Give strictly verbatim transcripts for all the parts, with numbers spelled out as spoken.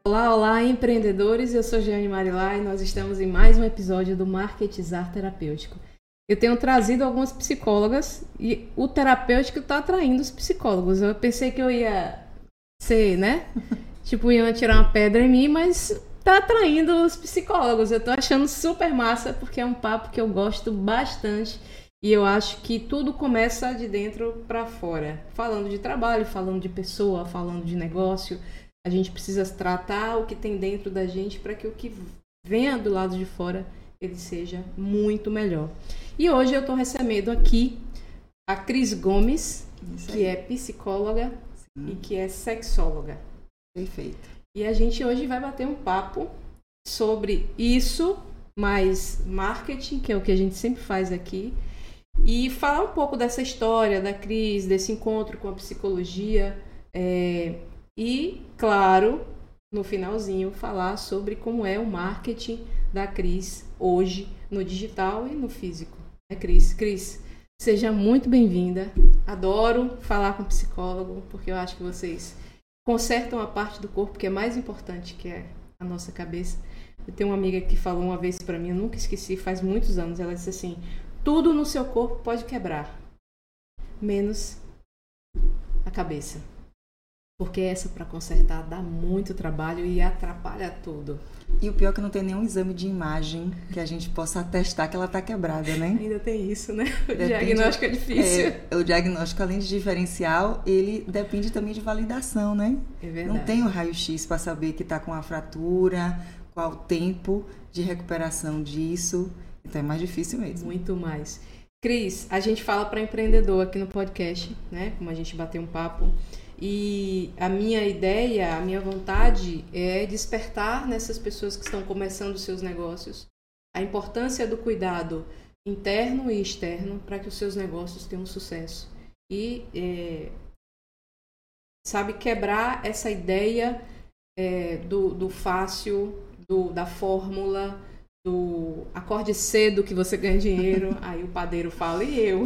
Olá, olá, empreendedores, eu sou Jeane Marilá e nós estamos em mais um episódio do Marketizar Terapêutico. Eu tenho trazido algumas psicólogas e o terapêutico está atraindo os psicólogos. Eu pensei que eu ia ser, né? Tipo, ia tirar uma pedra em mim, mas tá atraindo os psicólogos. Eu tô achando super massa porque é um papo que eu gosto bastante e eu acho que tudo começa de dentro para fora. Falando de trabalho, falando de pessoa, falando de negócio. A gente precisa tratar o que tem dentro da gente para que o que venha do lado de fora ele seja muito melhor. E hoje eu estou recebendo aqui a Cris Gomes, que é psicóloga Sim. e que é sexóloga. Perfeito. E a gente hoje vai bater um papo sobre isso, mais marketing, que é o que a gente sempre faz aqui, e falar um pouco dessa história da Cris, desse encontro com a psicologia, é, e, claro, no finalzinho, falar sobre como é o marketing da Cris hoje no digital e no físico. É, Cris? Cris, seja muito bem-vinda. Adoro falar com psicólogo, porque eu acho que vocês consertam a parte do corpo que é mais importante, que é a nossa cabeça. Eu tenho uma amiga que falou uma vez pra mim, eu nunca esqueci, faz muitos anos, ela disse assim: tudo no seu corpo pode quebrar, menos a cabeça. Porque essa para consertar dá muito trabalho e atrapalha tudo. E o pior é que não tem nenhum exame de imagem que a gente possa atestar que ela está quebrada, né? Ainda tem isso, né? O depende, diagnóstico é difícil. É, o diagnóstico, além de diferencial, ele depende também de validação, né? É verdade. Não tem o raio-x para saber que está com a fratura, qual o tempo de recuperação disso. Então é mais difícil mesmo. Muito mais. Cris, a gente fala para empreendedor aqui no podcast, né? Como a gente bateu um papo. E a minha ideia, a minha vontade é despertar nessas pessoas que estão começando os seus negócios a importância do cuidado interno e externo para que os seus negócios tenham sucesso. E, é, sabe, quebrar essa ideia é, do, do fácil, do, da fórmula, do acorde cedo que você ganha dinheiro. Aí o padeiro fala, e eu?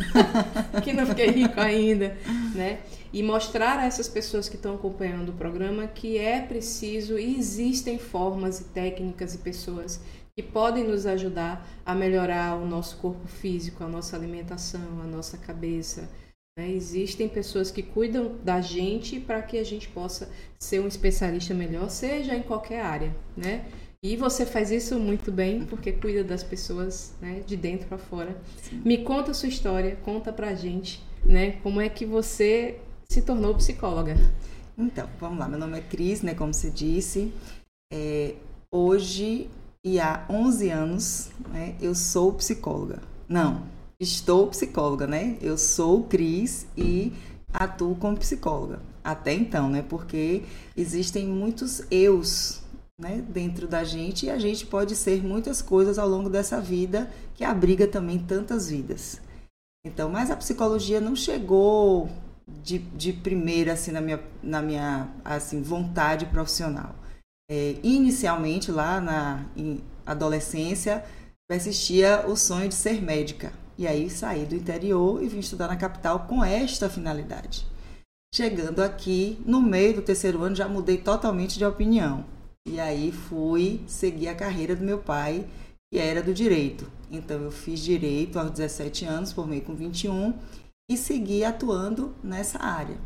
Que não fiquei rico ainda, né? E mostrar a essas pessoas que estão acompanhando o programa que é preciso e existem formas e técnicas e pessoas que podem nos ajudar a melhorar o nosso corpo físico, a nossa alimentação, a nossa cabeça, né? Existem pessoas que cuidam da gente para que a gente possa ser um especialista melhor, seja em qualquer área, né? E você faz isso muito bem, porque cuida das pessoas, né, de dentro para fora. Sim. Me conta a sua história, conta pra gente, né, como é que você se tornou psicóloga. Então, vamos lá. Meu nome é Cris, né, como você disse. É, hoje e há onze anos, né, eu sou psicóloga. Não, estou psicóloga, né? Eu sou Cris e atuo como psicóloga. Até então, né? Porque existem muitos eus, né, dentro da gente, e a gente pode ser muitas coisas ao longo dessa vida que abriga também tantas vidas. Então, mas a psicologia não chegou de, de primeira assim na minha, na minha assim, vontade profissional. É, inicialmente, lá na em adolescência, persistia o sonho de ser médica. E aí saí do interior e vim estudar na capital com esta finalidade. Chegando aqui, no meio do terceiro ano, já mudei totalmente de opinião. E aí fui seguir a carreira do meu pai, que era do direito. Então eu fiz direito aos dezessete anos, formei com vinte e um e segui atuando nessa área.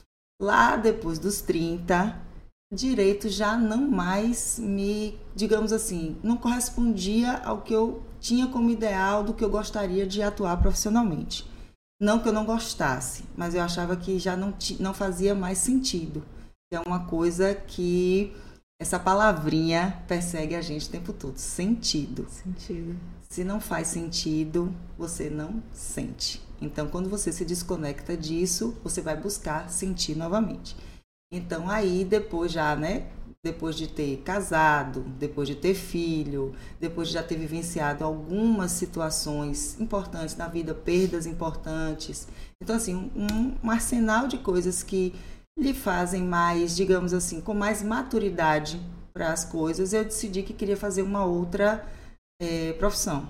Lá depois dos trinta, direito já não mais me, digamos assim, não correspondia ao que eu tinha como ideal do que eu gostaria de atuar profissionalmente. Não que eu não gostasse, mas eu achava que já não, não fazia mais sentido. É uma coisa que essa palavrinha persegue a gente o tempo todo. Sentido. Sentido. Se não faz sentido, você não sente. Então, quando você se desconecta disso, você vai buscar sentir novamente. Então, aí, depois já, né? Depois de ter casado, depois de ter filho, depois de já ter vivenciado algumas situações importantes na vida, perdas importantes. Então, assim, um, um arsenal de coisas que lhe fazem mais, digamos assim, com mais maturidade para as coisas, eu decidi que queria fazer uma outra é, profissão.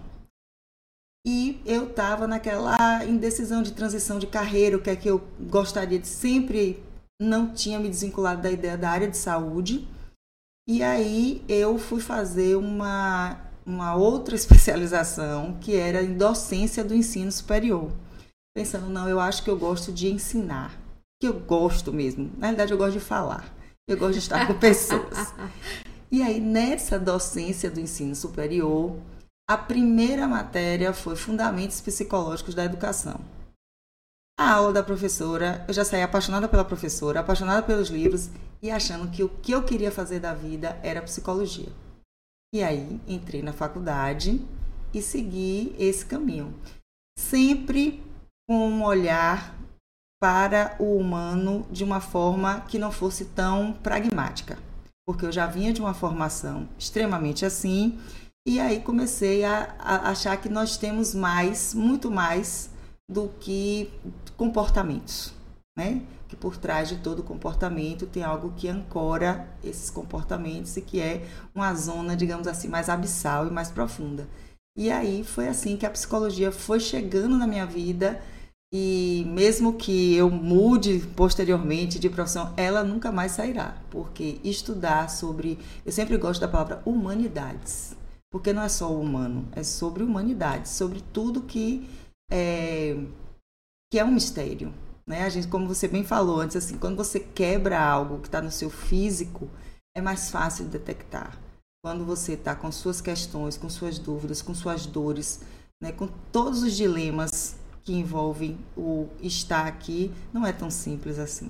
E eu estava naquela indecisão de transição de carreira, o que é que eu gostaria de sempre, não tinha me desvinculado da ideia da área de saúde, E aí eu fui fazer uma, uma outra especialização, que era em docência do ensino superior. Pensando, não, eu acho que eu gosto de ensinar. Que eu gosto mesmo. Na realidade, eu gosto de falar. Eu gosto de estar com pessoas. E aí, nessa docência do ensino superior, a primeira matéria foi Fundamentos Psicológicos da Educação. A aula da professora, eu já saí apaixonada pela professora, apaixonada pelos livros e achando que o que eu queria fazer da vida era psicologia. E aí, entrei na faculdade e segui esse caminho. Sempre com um olhar para o humano de uma forma que não fosse tão pragmática. Porque eu já vinha de uma formação extremamente assim, e aí comecei a, a achar que nós temos mais, muito mais do que comportamentos, né? Que por trás de todo comportamento tem algo que ancora esses comportamentos e que é uma zona, digamos assim, mais abissal e mais profunda. E aí foi assim que a psicologia foi chegando na minha vida. E mesmo que eu mude posteriormente de profissão, ela nunca mais sairá. Porque estudar sobre... Eu sempre gosto da palavra humanidades. Porque não é só o humano, é sobre humanidades. Sobre tudo que é, que é um mistério. Né? A gente, como você bem falou antes, assim, quando você quebra algo que está no seu físico, é mais fácil de detectar. Quando você está com suas questões, com suas dúvidas, com suas dores, né? Com todos os dilemas que envolvem o estar aqui, não é tão simples assim.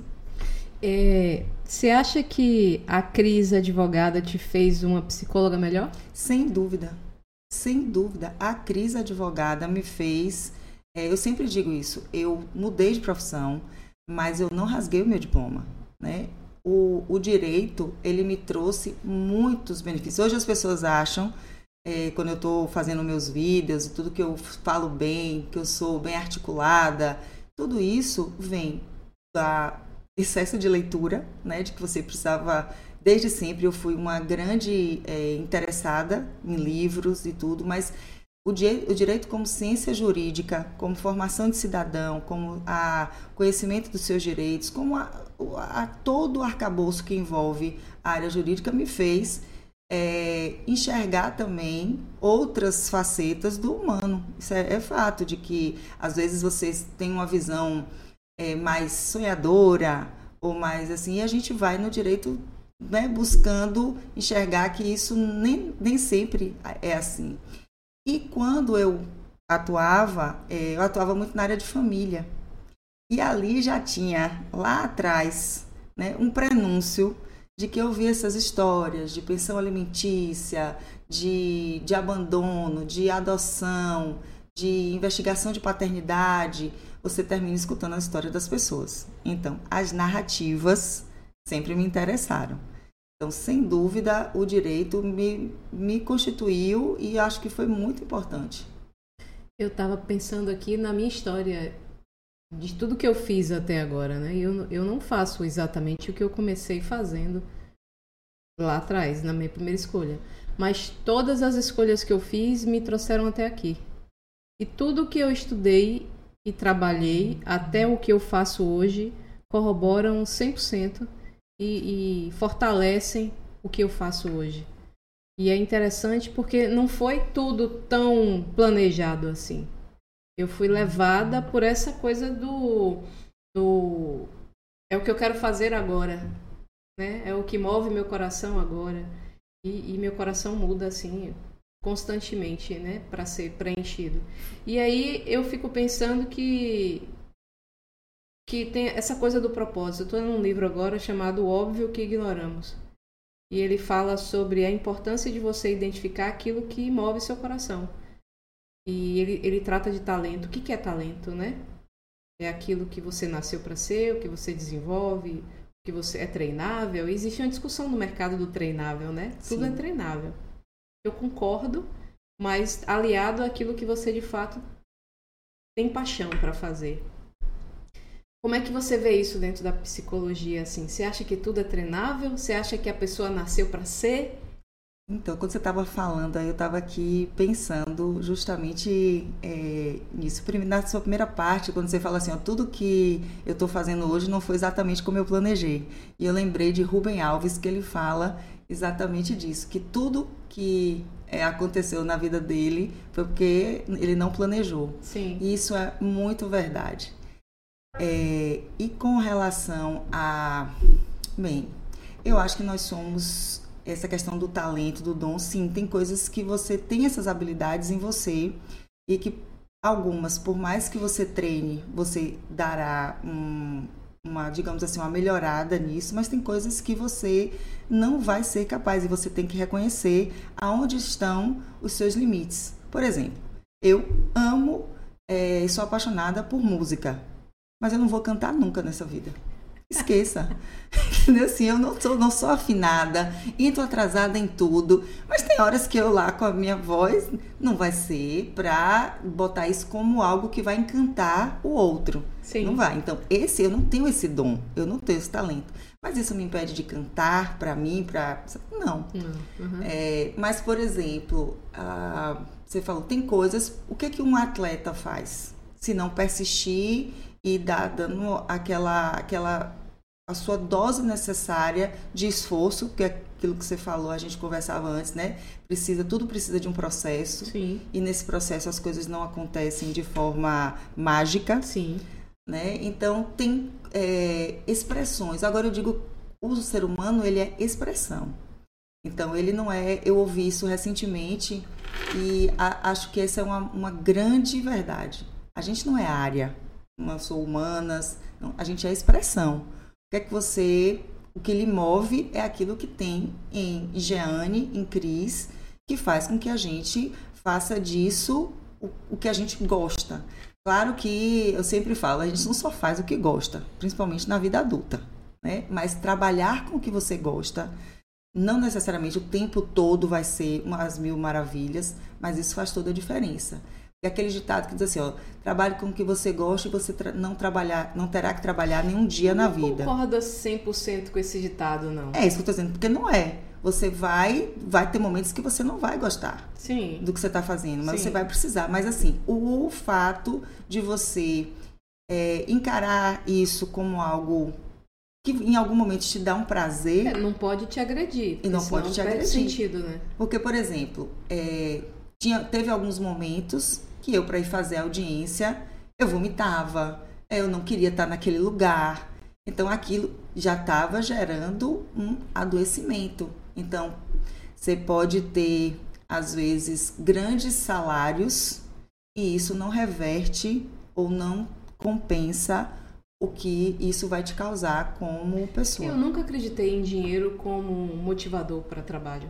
É, você acha que a Cris advogada te fez uma psicóloga melhor? Sem dúvida, sem dúvida. A Cris advogada me fez, é, eu sempre digo isso, eu mudei de profissão, mas eu não rasguei o meu diploma, né? O, o direito, ele me trouxe muitos benefícios. Hoje as pessoas acham, É, quando eu estou fazendo meus vídeos, tudo que eu falo bem, que eu sou bem articulada, tudo isso vem do excesso de leitura, né, de que você precisava, desde sempre eu fui uma grande é, interessada em livros e tudo, mas o, di- o direito como ciência jurídica, como formação de cidadão, como a conhecimento dos seus direitos, como a, a, todo o arcabouço que envolve a área jurídica me fez É, enxergar também outras facetas do humano. Isso é, é fato de que às vezes vocês têm uma visão é, mais sonhadora ou mais assim, e a gente vai no direito, né, buscando enxergar que isso nem, nem sempre é assim. E quando eu atuava, é, eu atuava muito na área de família, e ali já tinha lá atrás, né, um prenúncio de que eu vi essas histórias de pensão alimentícia, de, de abandono, de adoção, de investigação de paternidade. Você termina escutando a história das pessoas. Então, as narrativas sempre me interessaram. Então, sem dúvida, o direito me, me constituiu e acho que foi muito importante. Eu estava pensando aqui na minha história, de tudo que eu fiz até agora, né? Eu, eu não faço exatamente o que eu comecei fazendo lá atrás, na minha primeira escolha. Mas todas as escolhas que eu fiz me trouxeram até aqui. E tudo que eu estudei e trabalhei, até o que eu faço hoje, corroboram cem por cento e, e fortalecem o que eu faço hoje. E é interessante porque não foi tudo tão planejado assim. Eu fui levada por essa coisa do, do... É o que eu quero fazer agora, né? É o que move meu coração agora. E, e meu coração muda, assim, constantemente, né? Para ser preenchido. E aí eu fico pensando que... que tem essa coisa do propósito. Eu estou num livro agora chamado O Óbvio que Ignoramos. E ele fala sobre a importância de você identificar aquilo que move seu coração. E ele, ele trata de talento. O que, que é talento, né? É aquilo que você nasceu para ser, o que você desenvolve, o que você é treinável. Existe uma discussão no mercado do treinável, né? Tudo Sim. é treinável. Eu concordo, mas aliado àquilo que você de fato tem paixão para fazer. Como é que você vê isso dentro da psicologia? Assim? Você acha que tudo é treinável? Você acha que a pessoa nasceu para ser? Então, quando você estava falando, aí eu estava aqui pensando justamente é, nisso. Na sua primeira parte, quando você fala assim, ó, tudo que eu estou fazendo hoje não foi exatamente como eu planejei. E eu lembrei de Rubem Alves, que ele fala exatamente disso, que tudo que é, aconteceu na vida dele foi porque ele não planejou. Sim. E isso é muito verdade. É, e com relação a... Bem, eu acho que nós somos... Essa questão do talento, do dom, sim, tem coisas que você tem essas habilidades em você e que algumas, por mais que você treine, você dará um, uma, digamos assim, uma melhorada nisso, mas tem coisas que você não vai ser capaz e você tem que reconhecer aonde estão os seus limites. Por exemplo, eu amo, é, sou apaixonada por música, mas eu não vou cantar nunca nessa vida. Esqueça. Assim, eu não sou, não sou afinada, entro atrasada em tudo, mas tem horas que eu lá com a minha voz não vai ser para botar isso como algo que vai encantar o outro. Sim. Não vai. Então, esse eu não tenho esse dom, eu não tenho esse talento. Mas isso me impede de cantar para mim, para... Não. Uhum. É, mas, por exemplo, ah, você falou, tem coisas... O que, que um atleta faz? Se não persistir e dar dando aquela, aquela a sua dose necessária de esforço, que é aquilo que você falou, a gente conversava antes, né? Precisa, tudo precisa de um processo. Sim. E nesse processo as coisas não acontecem de forma mágica. Sim. Né? Então tem é, expressões. Agora eu digo, o ser humano ele é expressão. Então ele não é. Eu ouvi isso recentemente e a, acho que essa é uma, uma grande verdade. A gente não é área. Não sou humanas, não, a gente é expressão. O que é que você, o que lhe move é aquilo que tem em Jeane, em Cris, que faz com que a gente faça disso o, o que a gente gosta. Claro que eu sempre falo, a gente não só faz o que gosta, principalmente na vida adulta, né? Mas trabalhar com o que você gosta, não necessariamente o tempo todo vai ser umas mil maravilhas, mas isso faz toda a diferença. É aquele ditado que diz assim, ó, trabalhe com o que você gosta e você tra- não, trabalhar, não terá que trabalhar nenhum dia não na vida. Não concorda cem por cento com esse ditado, não. É isso que eu estou dizendo, porque não é. Você vai, vai ter momentos que você não vai gostar Sim. do que você está fazendo, mas Sim. você vai precisar. Mas assim, o fato de você é, encarar isso como algo que em algum momento te dá um prazer... É, não pode te agredir. E não pode te agredir. Sentido, né? Porque, por exemplo, é, tinha, teve alguns momentos que eu, para ir fazer a audiência, eu vomitava, eu não queria estar naquele lugar. Então, aquilo já estava gerando um adoecimento. Então, você pode ter, às vezes, grandes salários e isso não reverte ou não compensa o que isso vai te causar como pessoa. Eu nunca acreditei em dinheiro como um motivador para trabalho.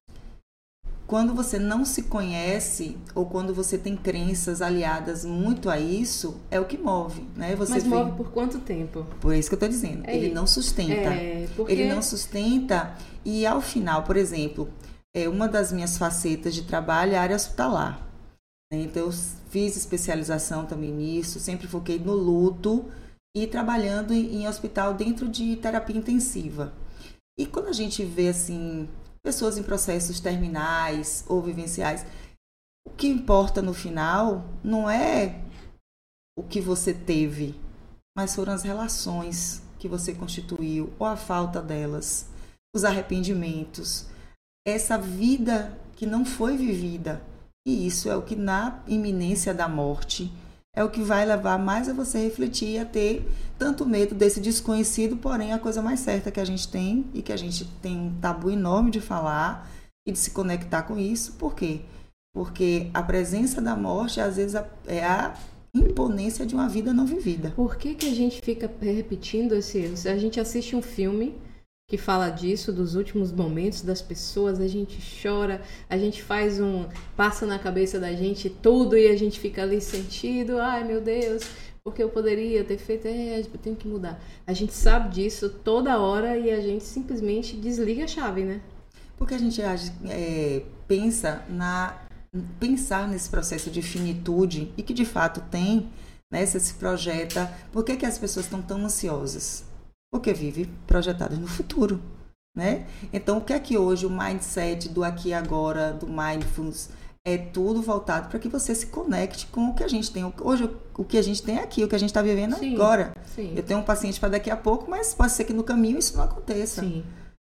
Quando você não se conhece ou quando você tem crenças aliadas muito a isso, é o que move, né? Você Mas vê... move por quanto tempo? Por isso que eu estou dizendo. É ele isso. não sustenta. É, porque... Ele não sustenta e ao final, por exemplo, é uma das minhas facetas de trabalho é a área hospitalar. Então eu fiz especialização também nisso, sempre foquei no luto e trabalhando em hospital dentro de terapia intensiva. E quando a gente vê assim... pessoas em processos terminais ou vivenciais, o que importa no final não é o que você teve, mas foram as relações que você constituiu, ou a falta delas, os arrependimentos, essa vida que não foi vivida. E isso é o que na iminência da morte é o que vai levar mais a você refletir e a ter tanto medo desse desconhecido, porém a coisa mais certa que a gente tem e que a gente tem um tabu enorme de falar e de se conectar com isso. Por quê? Porque a presença da morte, às vezes, é a imponência de uma vida não vivida. Por que que a gente fica repetindo esse erro? Se a gente assiste um filme que fala disso, dos últimos momentos das pessoas, a gente chora, a gente faz um... passa na cabeça da gente tudo e a gente fica ali sentido, ai meu Deus, porque eu poderia ter feito, é, eu tenho que mudar. A gente sabe disso toda hora e a gente simplesmente desliga a chave, né? Porque a gente é, pensa na... pensar nesse processo de finitude e que de fato tem, né, você se projeta. Por que que as pessoas estão tão ansiosas? Porque vive projetadas no futuro, né? Então, o que é que hoje o mindset do aqui e agora, do mindfulness, é tudo voltado para que você se conecte com o que a gente tem. Hoje, o que a gente tem aqui, o que a gente está vivendo sim, agora. Sim. Eu tenho um paciente para daqui a pouco, mas pode ser que no caminho isso não aconteça. Sim.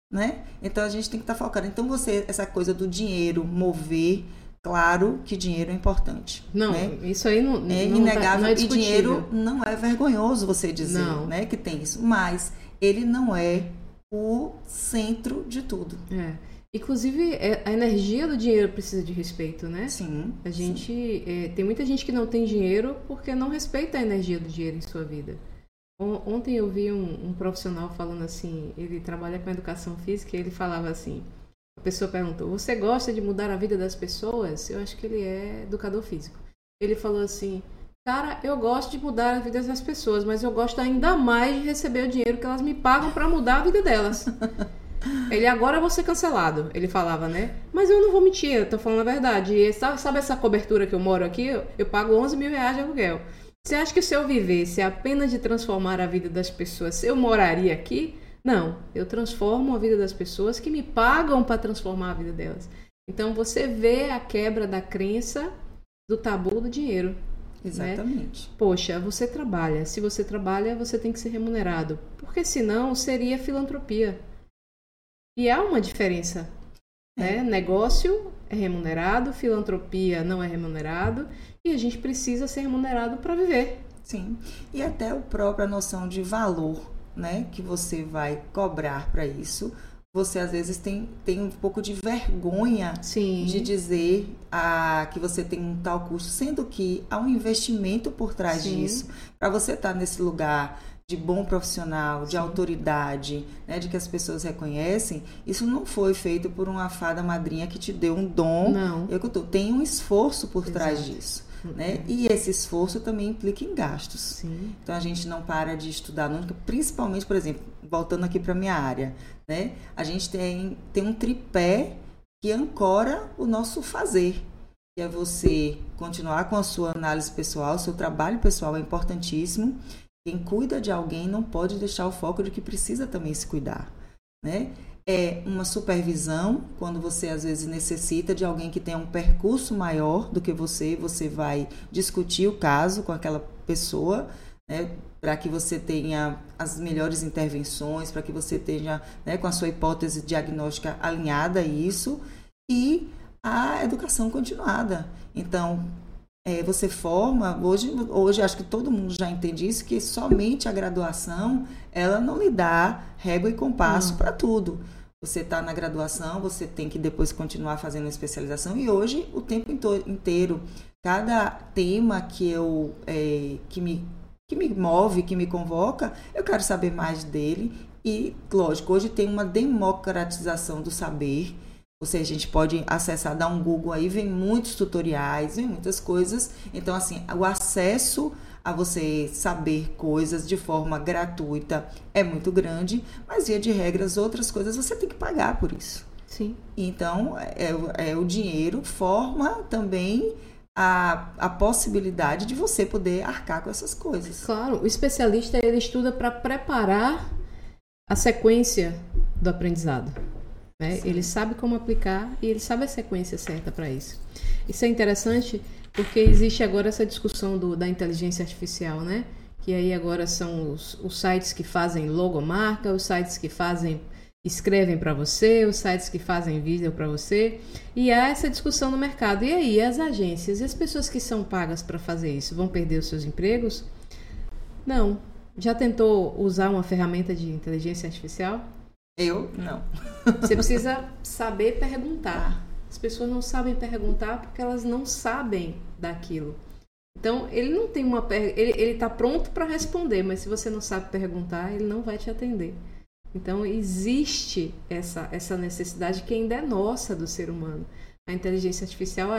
né? Então a gente tem que estar focado. Então você, essa coisa do dinheiro mover, claro que dinheiro é importante. Não, né? isso aí não, é não inegável. Tá, não é e dinheiro não é vergonhoso você dizer, não. né, que tem isso, mas ele não é o centro de tudo. É. Inclusive, a energia do dinheiro precisa de respeito, né? Sim. A gente sim. É, tem muita gente que não tem dinheiro porque não respeita a energia do dinheiro em sua vida. Ontem eu vi um, um profissional falando assim, ele trabalha com educação física e ele falava assim, a pessoa perguntou, você gosta de mudar a vida das pessoas? Eu acho que ele é educador físico. Ele falou assim, cara, eu gosto de mudar a vida das pessoas, mas eu gosto ainda mais de receber o dinheiro que elas me pagam para mudar a vida delas. Ele, agora eu vou ser cancelado, ele falava, né? Mas eu não vou mentir, eu tô falando a verdade. E sabe, sabe essa cobertura que eu moro aqui? Eu, eu pago onze mil reais de aluguel. Você acha que se eu vivesse apenas de transformar a vida das pessoas, eu moraria aqui? Não, eu transformo a vida das pessoas que me pagam para transformar a vida delas. Então você vê a quebra da crença do tabu do dinheiro. Exatamente. Né? Poxa, você trabalha. Se você trabalha, você tem que ser remunerado. Porque senão seria filantropia. E há uma diferença. Né? Negócio é remunerado, filantropia não é remunerado. E a gente precisa ser remunerado para viver. Sim. E até a própria noção de valor, né, que você vai cobrar para isso. Você às vezes tem, tem um pouco de vergonha Sim. de dizer ah, que você tem um tal custo, sendo que há um investimento por trás Sim. disso. Para você estar nesse lugar de bom profissional, de Sim. autoridade, né, de que as pessoas reconhecem, isso não foi feito por uma fada madrinha que te deu um dom. Não. Eu, tem um esforço por Exato. trás disso. Né? E esse esforço também implica em gastos. Sim. Então a gente não para de estudar nunca, principalmente, por exemplo, voltando aqui para a minha área, né? A gente tem, tem um tripé que ancora o nosso fazer, que é você continuar com a sua análise pessoal, seu trabalho pessoal é importantíssimo. Quem cuida de alguém não pode deixar o foco de que precisa também se cuidar, né? É uma supervisão, quando você às vezes necessita de alguém que tenha um percurso maior do que você, você vai discutir o caso com aquela pessoa, né, para que você tenha as melhores intervenções, para que você tenha, né, com a sua hipótese diagnóstica alinhada a isso, e a educação continuada. Então, é, você forma, hoje, hoje acho que todo mundo já entende isso, que somente a graduação, ela não lhe dá régua e compasso para tudo. Você está na graduação, você tem que depois continuar fazendo a especialização, e hoje, o tempo inteiro, cada tema que, eu, é, que, me, que me move, que me convoca, eu quero saber mais dele. E, lógico, hoje tem uma democratização do saber. Ou seja, a gente pode acessar, dar um Google aí, vem muitos tutoriais, vem muitas coisas. Então, assim, o acesso a você saber coisas de forma gratuita é muito grande, mas, via de regras, outras coisas você tem que pagar por isso. Sim. Então, é, é, o dinheiro forma também a, a possibilidade de você poder arcar com essas coisas. Claro, o especialista, ele estuda para preparar a sequência do aprendizado. Né? Ele sabe como aplicar e ele sabe a sequência certa para isso. Isso é interessante porque existe agora essa discussão do, da inteligência artificial, né? Que aí agora são os, os sites que fazem logomarca, os sites que fazem, escrevem para você, os sites que fazem vídeo para você. E há essa discussão no mercado. E aí as agências e as pessoas que são pagas para fazer isso vão perder os seus empregos? Não. Já tentou usar uma ferramenta de inteligência artificial? Eu, não. Você precisa saber perguntar. As pessoas não sabem perguntar porque elas não sabem daquilo. Então, ele não tem uma... Ele, ele tá pronto para responder, mas se você não sabe perguntar, ele não vai te atender. Então, existe essa, essa necessidade que ainda é nossa do ser humano. A inteligência artificial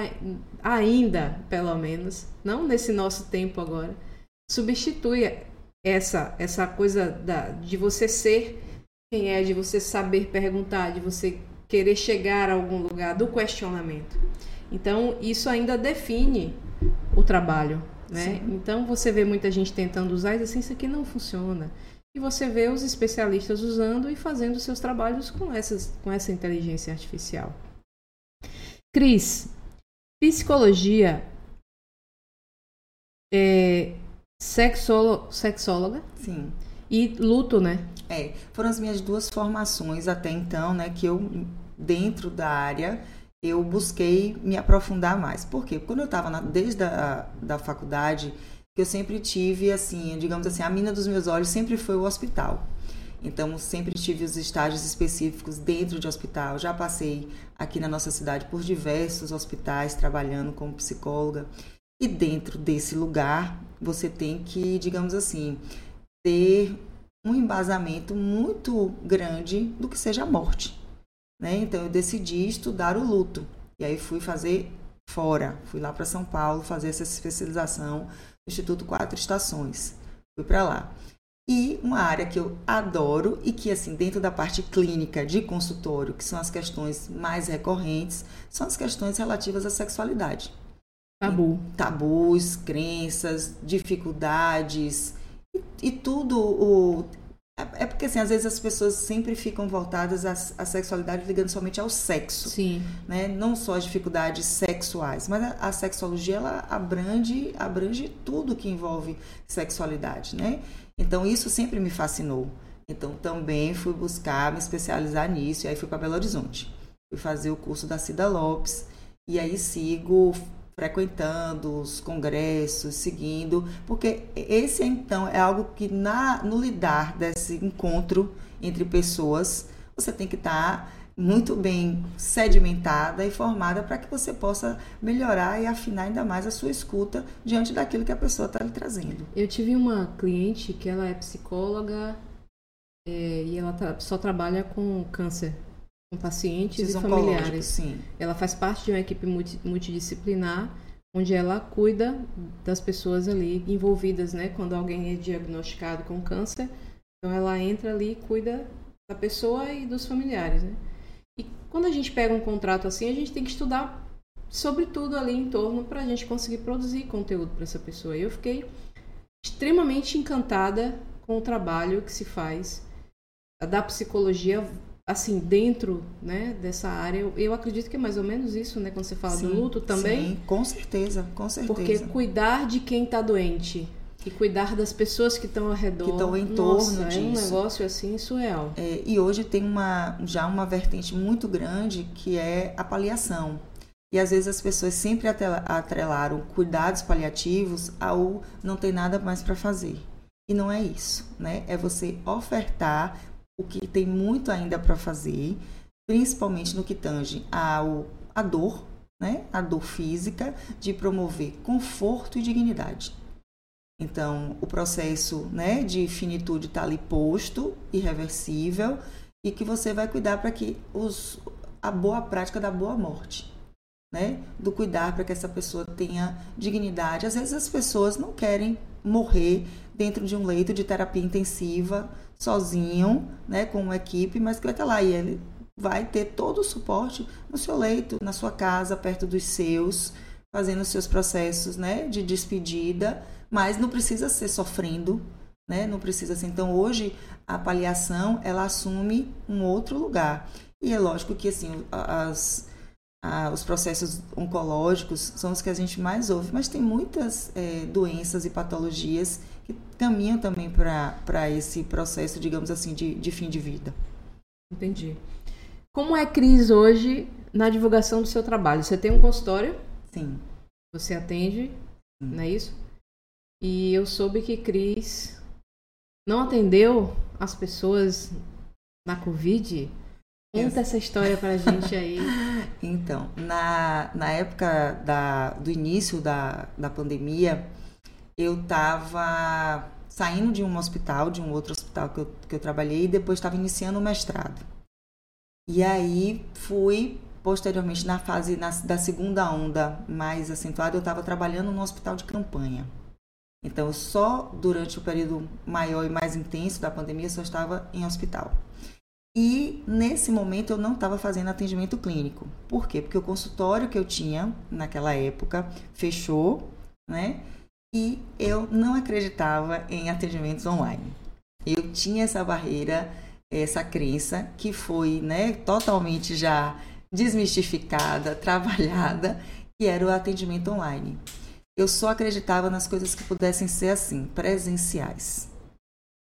ainda, pelo menos, não nesse nosso tempo agora, substitui essa, essa coisa da, de você ser quem é, de você saber perguntar, de você querer chegar a algum lugar, do questionamento. Então, isso ainda define o trabalho, né? Sim. Então, você vê muita gente tentando usar e diz assim, isso aqui não funciona. E você vê os especialistas usando e fazendo seus trabalhos com, essas, com essa inteligência artificial. Cris, psicologia é sexolo, sexóloga? Sim. E luto, né? É, foram as minhas duas formações até então, né, que eu, dentro da área, eu busquei me aprofundar mais. Por quê? Quando eu estava desde a da faculdade, eu sempre tive, assim, digamos assim, a mina dos meus olhos sempre foi o hospital. Então, sempre tive os estágios específicos dentro de hospital. Já passei aqui na nossa cidade por diversos hospitais, trabalhando como psicóloga. E dentro desse lugar, você tem que, digamos assim, ter um embasamento muito grande do que seja a morte, né? Então, eu decidi estudar o luto. E aí fui fazer fora. Fui lá para São Paulo fazer essa especialização no Instituto Quatro Estações. Fui para lá. E uma área que eu adoro e que, assim, dentro da parte clínica de consultório, que são as questões mais recorrentes, são as questões relativas à sexualidade. Tabu. Tabus, crenças, dificuldades e, e tudo. O, é porque, assim, às vezes as pessoas sempre ficam voltadas à, à sexualidade ligando somente ao sexo. Sim. Né? Não só as dificuldades sexuais, mas a, a sexologia, ela abrange, abrange tudo que envolve sexualidade, né? Então, isso sempre me fascinou. Então, também fui buscar me especializar nisso. E aí fui para Belo Horizonte. Fui fazer o curso da Cida Lopes. E aí sigo frequentando os congressos, seguindo. Porque esse, então, é algo que na, no lidar desse encontro entre pessoas, você tem que estar muito bem sedimentada e formada para que você possa melhorar e afinar ainda mais a sua escuta diante daquilo que a pessoa está lhe trazendo. Eu tive uma cliente que ela é psicóloga é, e ela tra- só trabalha com câncer, com pacientes e familiares. Sim. Ela faz parte de uma equipe multi- multidisciplinar, onde ela cuida das pessoas ali envolvidas, né? Quando alguém é diagnosticado com câncer, então ela entra ali e cuida da pessoa e dos familiares, né? E quando a gente pega um contrato assim, a gente tem que estudar sobre tudo ali em torno para a gente conseguir produzir conteúdo para essa pessoa. E eu fiquei extremamente encantada com o trabalho que se faz da psicologia, assim, dentro, né, dessa área. Eu, eu acredito que é mais ou menos isso, né, quando você fala Sim, do luto também. Sim, com certeza, com certeza. Porque cuidar de quem está doente e cuidar das pessoas que estão ao redor, que estão em torno nossa, disso. É um negócio assim surreal. É, e hoje tem uma, já uma vertente muito grande que é a paliação. E às vezes as pessoas sempre atrelaram cuidados paliativos ao não ter nada mais para fazer. E não é isso, né? É você ofertar o que tem muito ainda para fazer, principalmente no que tange ao, a dor, né? A dor física, de promover conforto e dignidade. Então, o processo, né, de finitude está ali posto, irreversível, e que você vai cuidar para que os, a boa prática da boa morte, né, do cuidar para que essa pessoa tenha dignidade. Às vezes as pessoas não querem morrer dentro de um leito de terapia intensiva, sozinho, né, com uma equipe, mas que vai estar lá e ele vai ter todo o suporte no seu leito, na sua casa, perto dos seus, fazendo os seus processos, né, de despedida, mas não precisa ser sofrendo, né? Não precisa ser. Então, hoje, a paliação, ela assume um outro lugar. E é lógico que, assim, as, a, os processos oncológicos são os que a gente mais ouve, mas tem muitas é, doenças e patologias que caminham também para esse processo, digamos assim, de, de fim de vida. Entendi. Como é, Cris, hoje, na divulgação do seu trabalho? Você tem um consultório? Sim. Você atende, Sim. Não é isso? E eu soube que Cris não atendeu as pessoas na Covid. Conta yes. essa história pra gente aí. Então, na, na época da, do início da, da pandemia, eu estava saindo de um hospital, de um outro hospital que eu, que eu trabalhei, e depois estava iniciando o mestrado. E aí fui, posteriormente, na fase na, da segunda onda mais acentuada, eu estava trabalhando no hospital de campanha. Então, só durante o período maior e mais intenso da pandemia, eu só estava em hospital. E, nesse momento, eu não estava fazendo atendimento clínico. Por quê? Porque o consultório que eu tinha, naquela época, fechou, né? E eu não acreditava em atendimentos online. Eu tinha essa barreira, essa crença, que foi, né, totalmente já desmistificada, trabalhada, que era o atendimento online. Eu só acreditava nas coisas que pudessem ser assim, presenciais.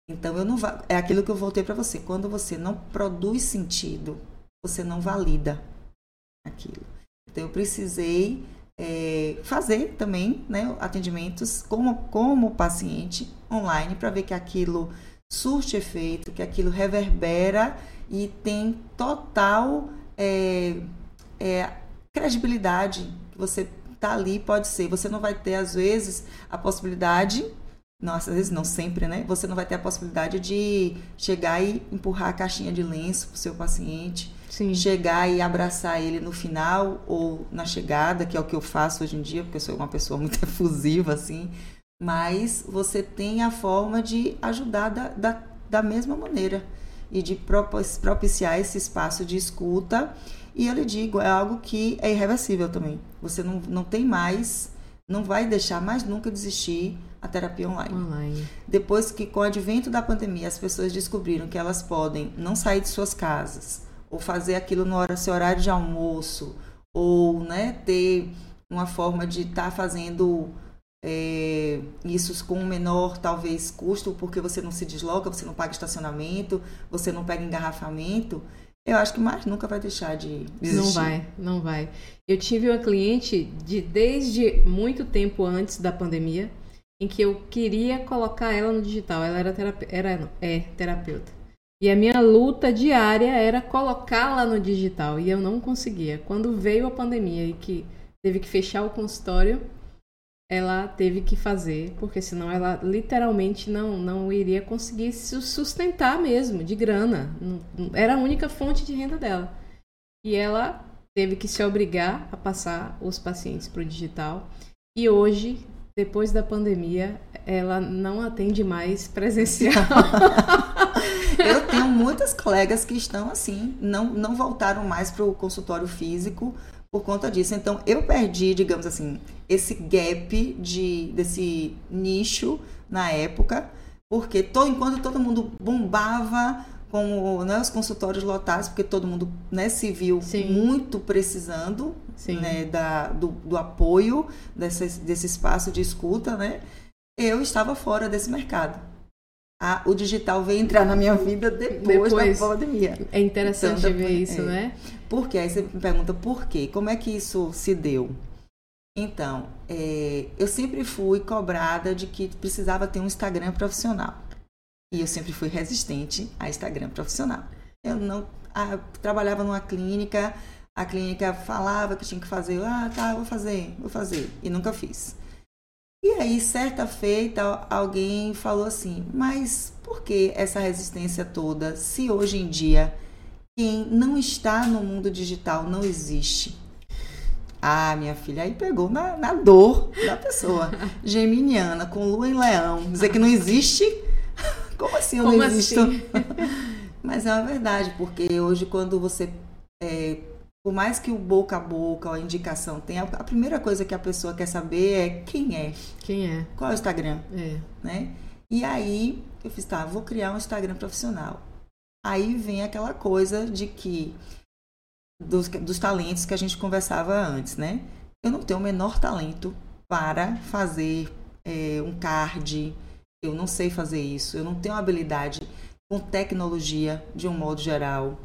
Então, eu não va- é aquilo que eu voltei para você. Quando você não produz sentido, você não valida aquilo. Então, eu precisei é, fazer também, né, atendimentos como, como paciente online para ver que aquilo surte efeito, que aquilo reverbera e tem total é, é, credibilidade. Que você está ali, pode ser. Você não vai ter, às vezes, a possibilidade... Nossa, às vezes não, sempre, né? Você não vai ter a possibilidade de chegar e empurrar a caixinha de lenço pro seu paciente. Sim. Chegar e abraçar ele no final ou na chegada, que é o que eu faço hoje em dia, porque eu sou uma pessoa muito efusiva, assim. Mas você tem a forma de ajudar da, da, da mesma maneira e de propiciar esse espaço de escuta. E eu lhe digo, é algo que é irreversível também. Você não, não tem mais, não vai deixar mais nunca desistir a terapia online. online. Depois que, com o advento da pandemia, as pessoas descobriram que elas podem não sair de suas casas, ou fazer aquilo no hora, seu horário de almoço, ou, né, ter uma forma de estar tá fazendo é, isso com um menor, talvez, custo, porque você não se desloca, você não paga estacionamento, você não pega engarrafamento, eu acho que mais nunca vai deixar de existir. Não vai, não vai. Eu tive uma cliente de, desde muito tempo antes da pandemia, em que eu queria colocar ela no digital. Ela era, terape... era não, é terapeuta. E a minha luta diária era colocá-la no digital. E eu não conseguia. Quando veio a pandemia e que teve que fechar o consultório, ela teve que fazer, porque senão ela literalmente não, não iria conseguir se sustentar mesmo, de grana. Era a única fonte de renda dela. E ela teve que se obrigar a passar os pacientes para o digital. E hoje... Depois da pandemia, ela não atende mais presencial. Eu tenho muitas colegas que estão assim, não, não voltaram mais para o consultório físico por conta disso. Então, eu perdi, digamos assim, esse gap de, desse nicho na época, porque todo, enquanto todo mundo bombava com, né, os consultórios lotados, porque todo mundo, né, se viu Sim. muito precisando, né, da, do, do apoio desse, desse espaço de escuta, né? Eu estava fora desse mercado. Ah, o digital veio entrar na minha vida depois, depois da pandemia. É interessante então, ver isso, é. né? Por quê? Aí você me pergunta por quê? Como é que isso se deu? Então, é, eu sempre fui cobrada de que precisava ter um Instagram profissional. E eu sempre fui resistente a Instagram profissional. Eu não ah, trabalhava numa clínica, a clínica falava que tinha que fazer, ah, tá, vou fazer, vou fazer, e nunca fiz. E aí, certa feita, alguém falou assim, mas por que essa resistência toda, se hoje em dia quem não está no mundo digital não existe? Ah, minha filha, aí pegou na, na dor da pessoa. Geminiana, com lua em leão, dizer que não existe... Como assim eu Como não existo? Assim? Mas é uma verdade, porque hoje quando você, é, por mais que o boca a boca, a indicação tenha, a primeira coisa que a pessoa quer saber é quem é. Quem é? Qual é o Instagram? É. Né? E aí eu fiz, tá, vou criar um Instagram profissional. Aí vem aquela coisa de que, dos, dos talentos que a gente conversava antes, né? Eu não tenho o menor talento para fazer é, um card. Eu não sei fazer isso, eu não tenho habilidade com tecnologia de um modo geral.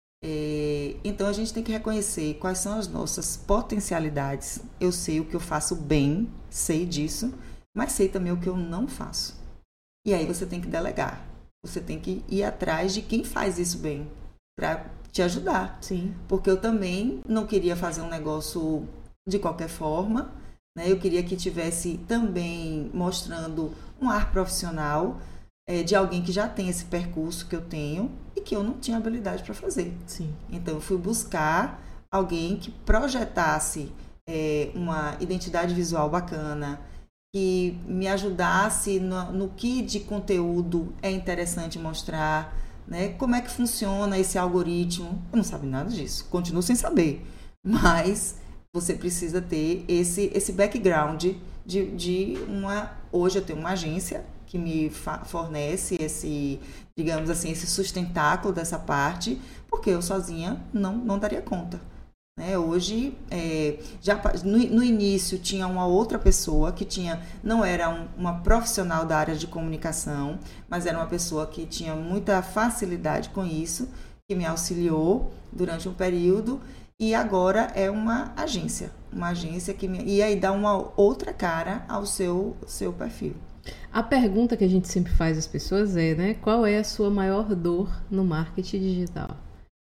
É, então a gente tem que reconhecer quais são as nossas potencialidades. Eu sei o que eu faço bem, sei disso, mas sei também o que eu não faço. E aí você tem que delegar, você tem que ir atrás de quem faz isso bem para te ajudar. Sim. Porque eu também não queria fazer um negócio de qualquer forma. Eu queria que tivesse também mostrando um ar profissional é, de alguém que já tem esse percurso que eu tenho e que eu não tinha habilidade para fazer. Sim. Então, eu fui buscar alguém que projetasse é, uma identidade visual bacana, que me ajudasse no, no que de conteúdo é interessante mostrar, né? Como é que funciona esse algoritmo. Eu não sabia nada disso, continuo sem saber, mas... Você precisa ter esse, esse background de, de uma... Hoje eu tenho uma agência que me fa- fornece esse, digamos assim, esse sustentáculo dessa parte, porque eu sozinha não, não daria conta. Né? Hoje, é, já, no, no início, tinha uma outra pessoa que tinha, não era um, uma profissional da área de comunicação, mas era uma pessoa que tinha muita facilidade com isso, que me auxiliou durante um período, e agora é uma agência, uma agência que me, e aí dá uma outra cara ao seu, seu perfil. A pergunta que a gente sempre faz às pessoas é, né, qual é a sua maior dor no marketing digital?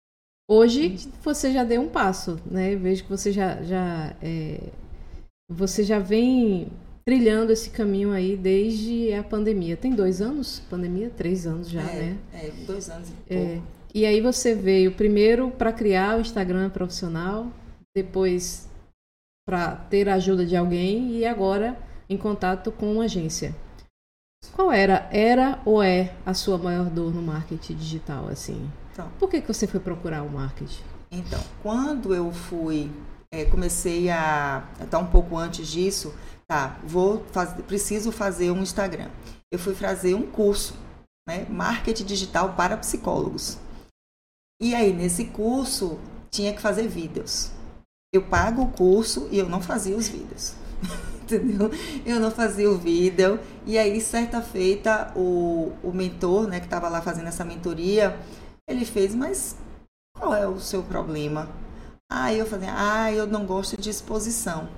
Hoje você já deu um passo, né? Eu vejo que você já, já, é, você já vem trilhando esse caminho aí desde a pandemia. Tem dois anos? Pandemia? Três anos já, é, né? É, dois anos e pouco. É. E aí você veio primeiro para criar o Instagram profissional, depois para ter a ajuda de alguém e agora em contato com uma agência. Qual era, era ou é a sua maior dor no marketing digital, assim? Então, por que que você foi procurar o marketing? Então, quando eu fui, é, comecei a, até um pouco antes disso, tá, vou fazer, preciso fazer um Instagram. Eu fui fazer um curso, né, marketing digital para psicólogos. E aí, nesse curso, tinha que fazer vídeos. Eu pago o curso e eu não fazia os vídeos. Entendeu? Eu não fazia o vídeo. E aí, certa feita, o, o mentor, né, que estava lá fazendo essa mentoria, ele fez, mas qual é o seu problema? Aí eu falei, ah, eu não gosto de exposição.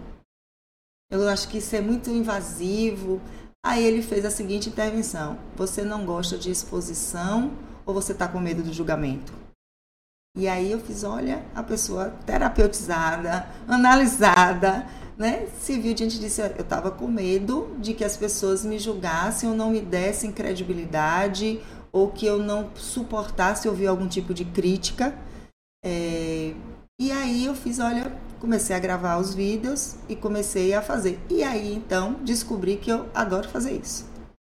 Eu acho que isso é muito invasivo. Aí ele fez a seguinte intervenção: você não gosta de exposição ou você está com medo do julgamento? E aí eu fiz, olha, a pessoa terapeutizada, analisada, né, se viu diante disso. Eu estava com medo de que as pessoas me julgassem ou não me dessem credibilidade, ou que eu não suportasse ouvir algum tipo de crítica. É... E aí eu fiz, olha, comecei a gravar os vídeos e comecei a fazer. E aí, então, descobri que eu adoro fazer isso.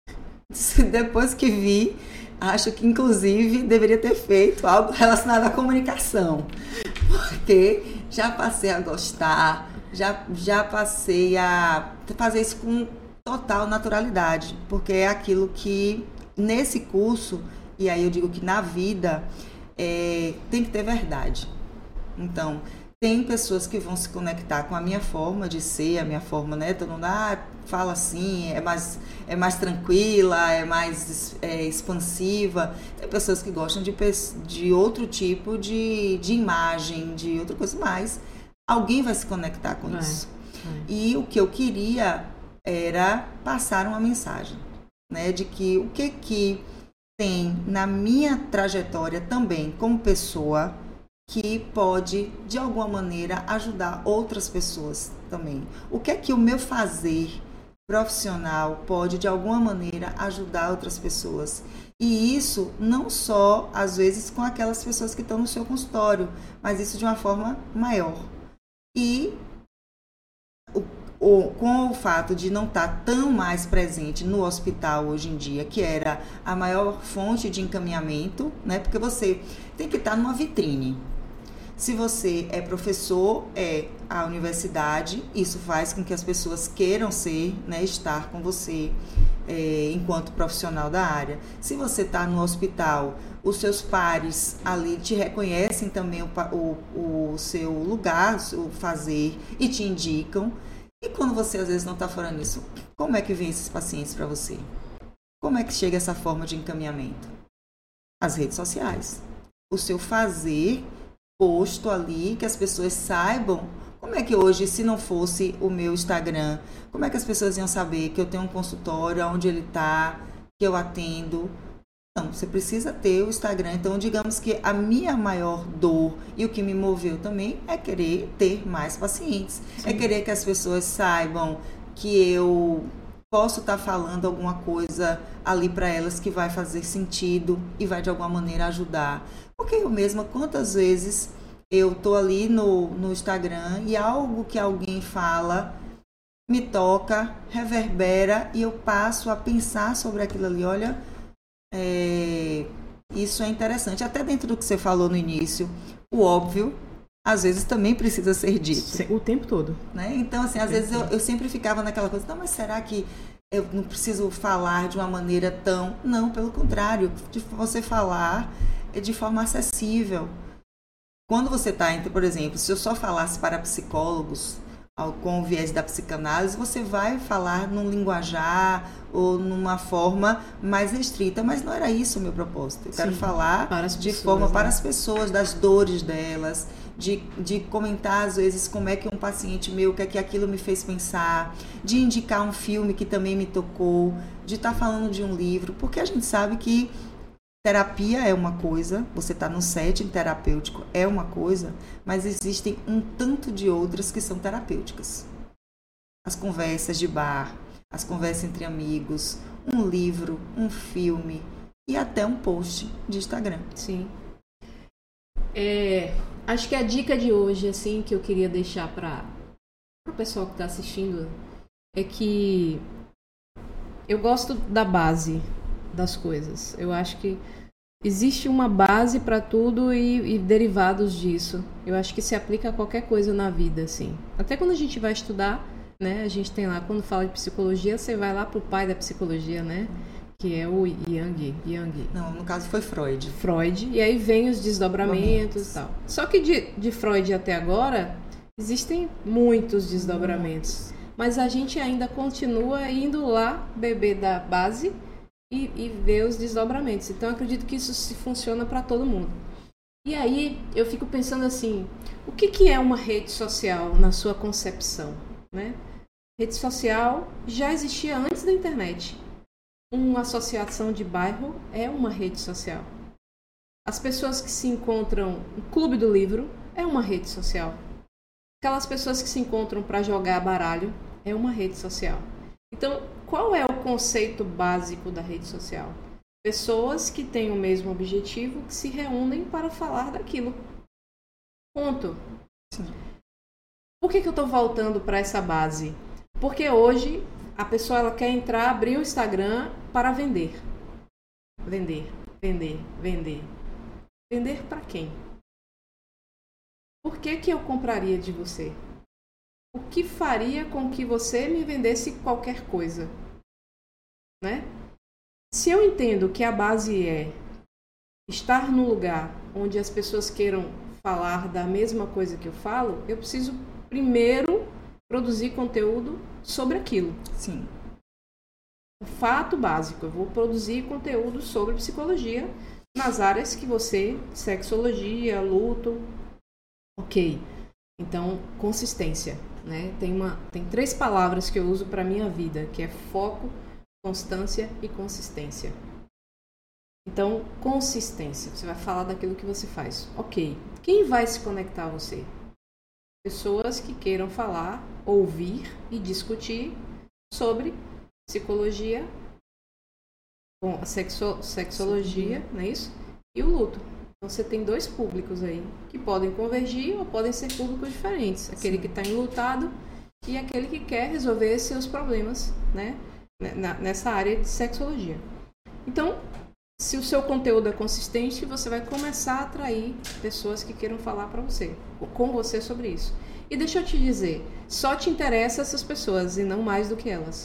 Depois que vi, acho que, inclusive, deveria ter feito algo relacionado à comunicação. Porque já passei a gostar, já, já passei a fazer isso com total naturalidade. Porque é aquilo que... Nesse curso, e aí eu digo que na vida, é, tem que ter verdade. Então, tem pessoas que vão se conectar com a minha forma de ser, a minha forma, né? Todo mundo, ah, fala assim, é mais, é mais tranquila, é mais é, expansiva. Tem pessoas que gostam de, de outro tipo de, de imagem, de outra coisa, mas alguém vai se conectar com é, isso. É. E o que eu queria era passar uma mensagem. Né, de que o que, que tem na minha trajetória também como pessoa que pode, de alguma maneira, ajudar outras pessoas também. O que é que o meu fazer profissional pode, de alguma maneira, ajudar outras pessoas. E isso não só, às vezes, com aquelas pessoas que estão no seu consultório, mas isso de uma forma maior. E o Ou, com o fato de não estar tão mais presente no hospital hoje em dia, que era a maior fonte de encaminhamento, né? Porque você tem que estar numa vitrine. Se você é professor, é a universidade, isso faz com que as pessoas queiram ser, né, estar com você é, enquanto profissional da área. Se você está no hospital, os seus pares ali te reconhecem também o, o, o seu lugar, o seu fazer e te indicam. E quando você às vezes não está falando isso, como é que vem esses pacientes para você? Como é que chega essa forma de encaminhamento? As redes sociais. O seu fazer posto ali, que as pessoas saibam. Como é que hoje, se não fosse o meu Instagram, como é que as pessoas iam saber que eu tenho um consultório, onde ele está, que eu atendo? Não, você precisa ter o Instagram. Então, digamos que a minha maior dor e o que me moveu também é querer ter mais pacientes. Sim. É querer que as pessoas saibam que eu posso estar falando alguma coisa ali para elas que vai fazer sentido e vai de alguma maneira ajudar. Porque eu mesma, quantas vezes eu tô ali no, no Instagram e algo que alguém fala me toca, reverbera e eu passo a pensar sobre aquilo ali. Olha... É, isso é interessante. Até dentro do que você falou no início, o óbvio, às vezes, também precisa ser dito. O tempo todo. Né? Então, assim, às vezes eu, eu sempre ficava naquela coisa, não, mas será que eu não preciso falar de uma maneira tão... Não, pelo contrário, de você falar de forma acessível. quando você está entre, por exemplo, se eu só falasse para psicólogos com o viés da psicanálise, você vai falar num linguajar ou numa forma mais restrita, mas não era isso o meu propósito. Eu Sim, quero falar de pessoas, forma né? para as pessoas, das dores delas, de, de comentar às vezes como é que um paciente meu, o que é que aquilo me fez pensar, de indicar um filme que também me tocou, de estar falando de um livro, porque a gente sabe que terapia é uma coisa, você está no setting terapêutico é uma coisa, mas existem um tanto de outras que são terapêuticas. As conversas de bar, as conversas entre amigos, um livro, um filme e até um post de Instagram. Sim. É, acho que a dica de hoje, assim, que eu queria deixar para o pessoal que está assistindo é que eu gosto da base das coisas. Eu acho que existe uma base para tudo e, e derivados disso. Eu acho que se aplica a qualquer coisa na vida, assim. Até quando a gente vai estudar, né? A gente tem lá, quando fala de psicologia, você vai lá pro pai da psicologia, né? Que é o Jung. Jung. Não, no caso foi Freud. Freud. E aí vem os desdobramentos e tal. Só que de, de Freud até agora, existem muitos desdobramentos. Muitos. Mas a gente ainda continua indo lá beber da base e, e ver os desdobramentos. Então, eu acredito que isso se funciona para todo mundo. E aí, eu fico pensando assim, o que, que é uma rede social na sua concepção, né? Rede social já existia antes da internet. Uma associação de bairro é uma rede social. As pessoas que se encontram no clube do livro é uma rede social. Aquelas pessoas que se encontram para jogar baralho é uma rede social. Então, qual é o conceito básico da rede social? Pessoas que têm o mesmo objetivo, que se reúnem para falar daquilo. Ponto. Sim. Por que, que eu estou voltando para essa base? Porque hoje a pessoa ela quer entrar, abrir o Instagram para vender. Vender, vender, vender. Vender para quem? Por que, que eu compraria de você? O que faria com que você me vendesse qualquer coisa? Né? Se eu entendo que a base é estar no lugar onde as pessoas queiram falar da mesma coisa que eu falo, eu preciso primeiro produzir conteúdo sobre aquilo. Sim. O fato básico, eu vou produzir conteúdo sobre psicologia nas áreas que você, sexologia, luto, ok. Então, consistência, né? Tem, uma, tem três palavras que eu uso para a minha vida, que é foco, constância e consistência. Então, consistência. Você vai falar daquilo que você faz. Ok. Quem vai se conectar a você? Pessoas que queiram falar, ouvir e discutir sobre psicologia, bom, a sexo, sexologia, Sim. não é isso? E o luto. Então você tem dois públicos aí que podem convergir ou podem ser públicos diferentes. Aquele Sim. que está enlutado e aquele que quer resolver seus problemas, né? Nessa área de sexologia. Então, se o seu conteúdo é consistente, você vai começar a atrair pessoas que queiram falar para você, com você sobre isso. E deixa eu te dizer, só te interessa essas pessoas e não mais do que elas.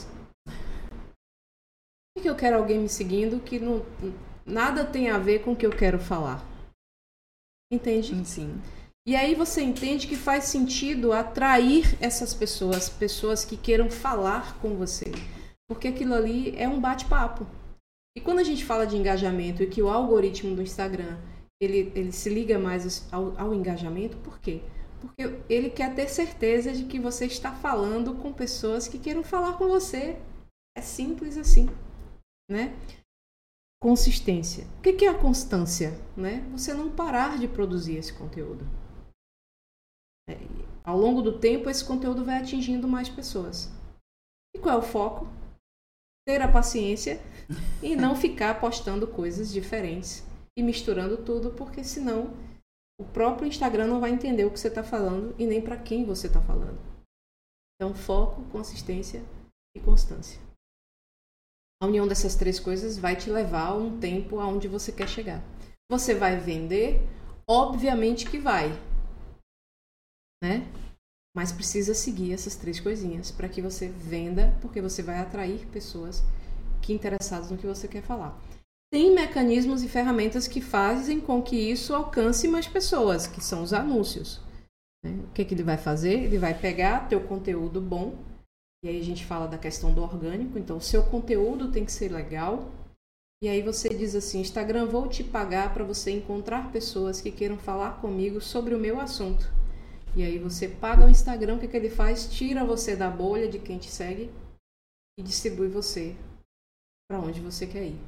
Por que eu quero alguém me seguindo que não, nada tem a ver com o que eu quero falar? Entende? Sim. E aí você entende que faz sentido atrair essas pessoas, pessoas que queiram falar com você. Porque aquilo ali é um bate-papo. E quando a gente fala de engajamento e que o algoritmo do Instagram ele, ele se liga mais ao, ao engajamento, por quê? Porque ele quer ter certeza de que você está falando com pessoas que queiram falar com você. É simples assim, né? Consistência. O que é a constância? Né? Você não parar de produzir esse conteúdo. É, ao longo do tempo, esse conteúdo vai atingindo mais pessoas. E qual é o foco? Ter a paciência e não ficar postando coisas diferentes e misturando tudo, porque senão o próprio Instagram não vai entender o que você está falando e nem para quem você está falando. Então, foco, consistência e constância. A união dessas três coisas vai te levar a um tempo aonde você quer chegar. Você vai vender? Obviamente que vai, né? Mas precisa seguir essas três coisinhas para que você venda, porque você vai atrair pessoas que interessadas no que você quer falar. tem mecanismos e ferramentas que fazem com que isso alcance mais pessoas, que são os anúncios. Né? O que, que ele vai fazer? Ele vai pegar teu conteúdo bom, e aí a gente fala da questão do orgânico, então o seu conteúdo tem que ser legal, e aí você diz assim, Instagram, vou te pagar para você encontrar pessoas que queiram falar comigo sobre o meu assunto. E aí você paga o Instagram, o que, que ele faz? Tira você da bolha de quem te segue e distribui você para onde você quer ir.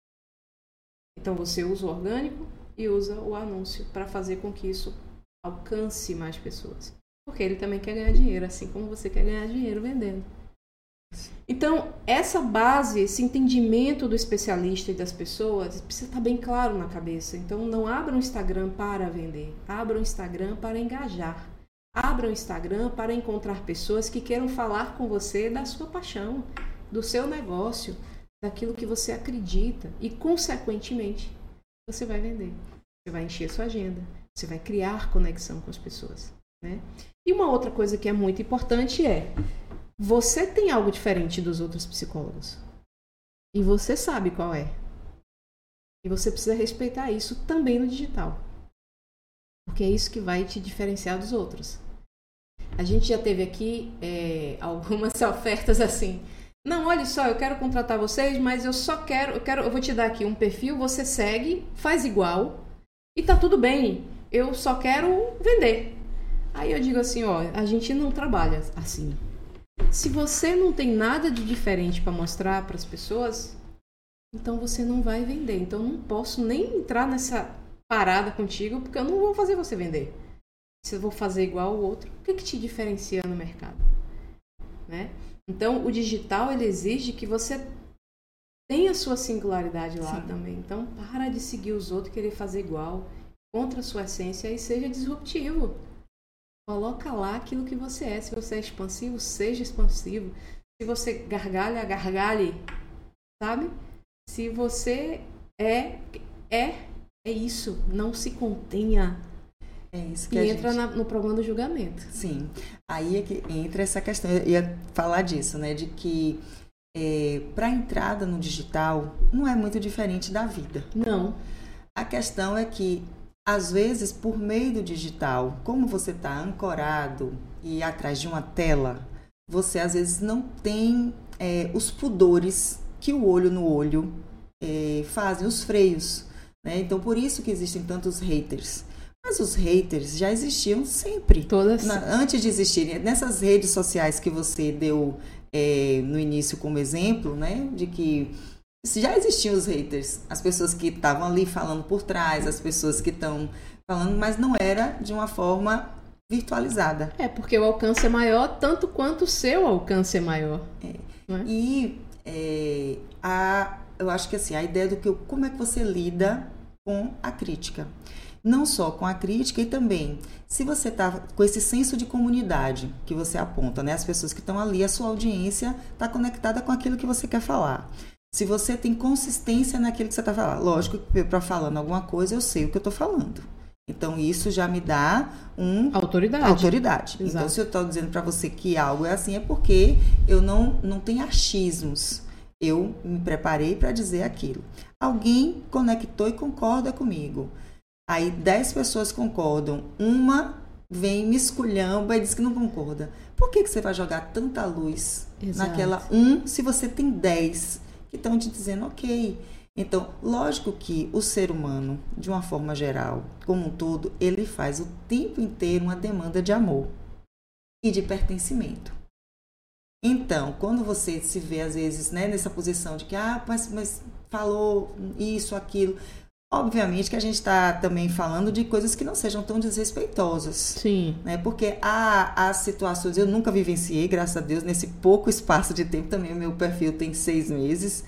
Então você usa o orgânico e usa o anúncio para fazer com que isso alcance mais pessoas. Porque ele também quer ganhar dinheiro, assim como você quer ganhar dinheiro vendendo. Então, essa base, esse entendimento do especialista e das pessoas precisa estar bem claro na cabeça. Então, não abra um Instagram para vender. Abra um Instagram para engajar. Abra um Instagram para encontrar pessoas que queiram falar com você da sua paixão, do seu negócio, daquilo que você acredita e, consequentemente, você vai vender. Você vai encher sua agenda, você vai criar conexão com as pessoas, né? E uma outra coisa que é muito importante é, você tem algo diferente dos outros psicólogos e você sabe qual é. E você precisa respeitar isso também no digital, porque é isso que vai te diferenciar dos outros. A gente já teve aqui é, algumas ofertas assim, não, olha só, eu quero contratar vocês, mas eu só quero, eu quero, eu vou te dar aqui um perfil, você segue, faz igual e tá tudo bem. Eu só quero vender. Aí eu digo assim, ó, a gente não trabalha assim. Se você não tem nada de diferente para mostrar para as pessoas, então você não vai vender. Então eu não posso nem entrar nessa parada contigo, porque eu não vou fazer você vender. Se eu vou fazer igual ao outro, o que, que te diferencia no mercado? Né? Então, o digital, ele exige que você tenha a sua singularidade lá. Sim. Também. Então, para de seguir os outros e querer fazer igual, contra a sua essência e seja disruptivo. Coloca lá aquilo que você é. Se você é expansivo, seja expansivo. Se você gargalha, gargalhe. Sabe? Se você é, é, é isso. Não se contenha. É isso que e a entra gente... na, no problema do julgamento. Sim. Aí é que entra essa questão. Eu ia falar disso, né? De que é, para a entrada no digital não é muito diferente da vida. Não. A questão é que, às vezes, por meio do digital, como você está ancorado e atrás de uma tela, você às vezes não tem é, os pudores que o olho no olho é, fazem, os freios. Né? Então, por isso que existem tantos haters. Mas os haters já existiam sempre. Todas. Na, antes de existirem. Nessas redes sociais que você deu é, no início como exemplo, né? De que já existiam os haters. As pessoas que estavam ali falando por trás, as pessoas que estão falando, mas não era de uma forma virtualizada. É, porque o alcance é maior, tanto quanto o seu alcance é maior. É. Não é? E é, a, eu acho que assim, a ideia do que como é que você lida com a crítica. Não só com a crítica e também, se você está com esse senso de comunidade que você aponta, né? As pessoas que estão ali, a sua audiência está conectada com aquilo que você quer falar. Se você tem consistência naquilo que você está falando. Lógico que para falando alguma coisa, eu sei o que eu estou falando. Então, isso já me dá um... Autoridade. Autoridade. Exato. Então, se eu estou dizendo para você que algo é assim, é porque eu não, não tenho achismos. Eu me preparei para dizer aquilo. Alguém conectou e concorda comigo. Aí dez pessoas concordam, uma vem, me esculhamba e diz que não concorda. Por que, que você vai jogar tanta luz Exato. Naquela um, se você tem dez que estão te dizendo ok? Então, lógico que o ser humano, de uma forma geral, como um todo, ele faz o tempo inteiro uma demanda de amor e de pertencimento. Então, quando você se vê, às vezes, né, nessa posição de que, ah, mas, mas falou isso, aquilo... Obviamente que a gente está também falando de coisas que não sejam tão desrespeitosas. Sim. Né? Porque há, há situações, eu nunca vivenciei, graças a Deus, nesse pouco espaço de tempo, também o meu perfil tem seis meses,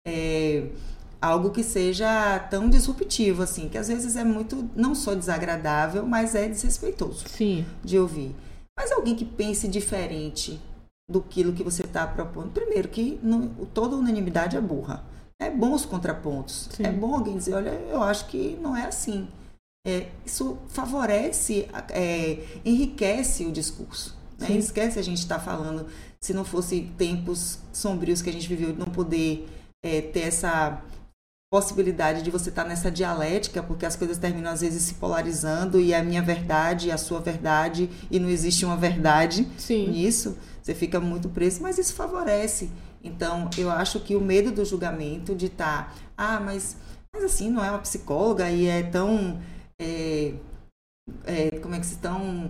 é, algo que seja tão disruptivo, assim, que às vezes é muito, não só desagradável, mas é desrespeitoso. Sim. De ouvir. Mas alguém que pense diferente do que você está propondo, primeiro que não, toda unanimidade é burra. É bom os contrapontos. Sim. É bom alguém dizer, olha, eu acho que não é assim. É, isso favorece, é, enriquece o discurso. Né? Esquece a gente estar tá falando, se não fosse tempos sombrios que a gente viveu, de não poder é, ter essa possibilidade de você estar nessa dialética, porque as coisas terminam às vezes se polarizando e a minha verdade e a sua verdade e não existe uma verdade Sim. nisso, você fica muito preso, mas isso favorece. Então, eu acho que o medo do julgamento de estar, ah, mas, mas assim, não é uma psicóloga e é tão, é, é, como é que se tão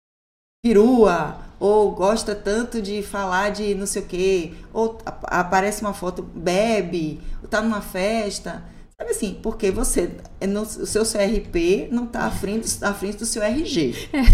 perua, ou gosta tanto de falar de não sei o quê, ou aparece uma foto, bebe, ou tá numa festa, sabe assim, porque você, no, o seu C R P não tá à frente, à frente do seu R G,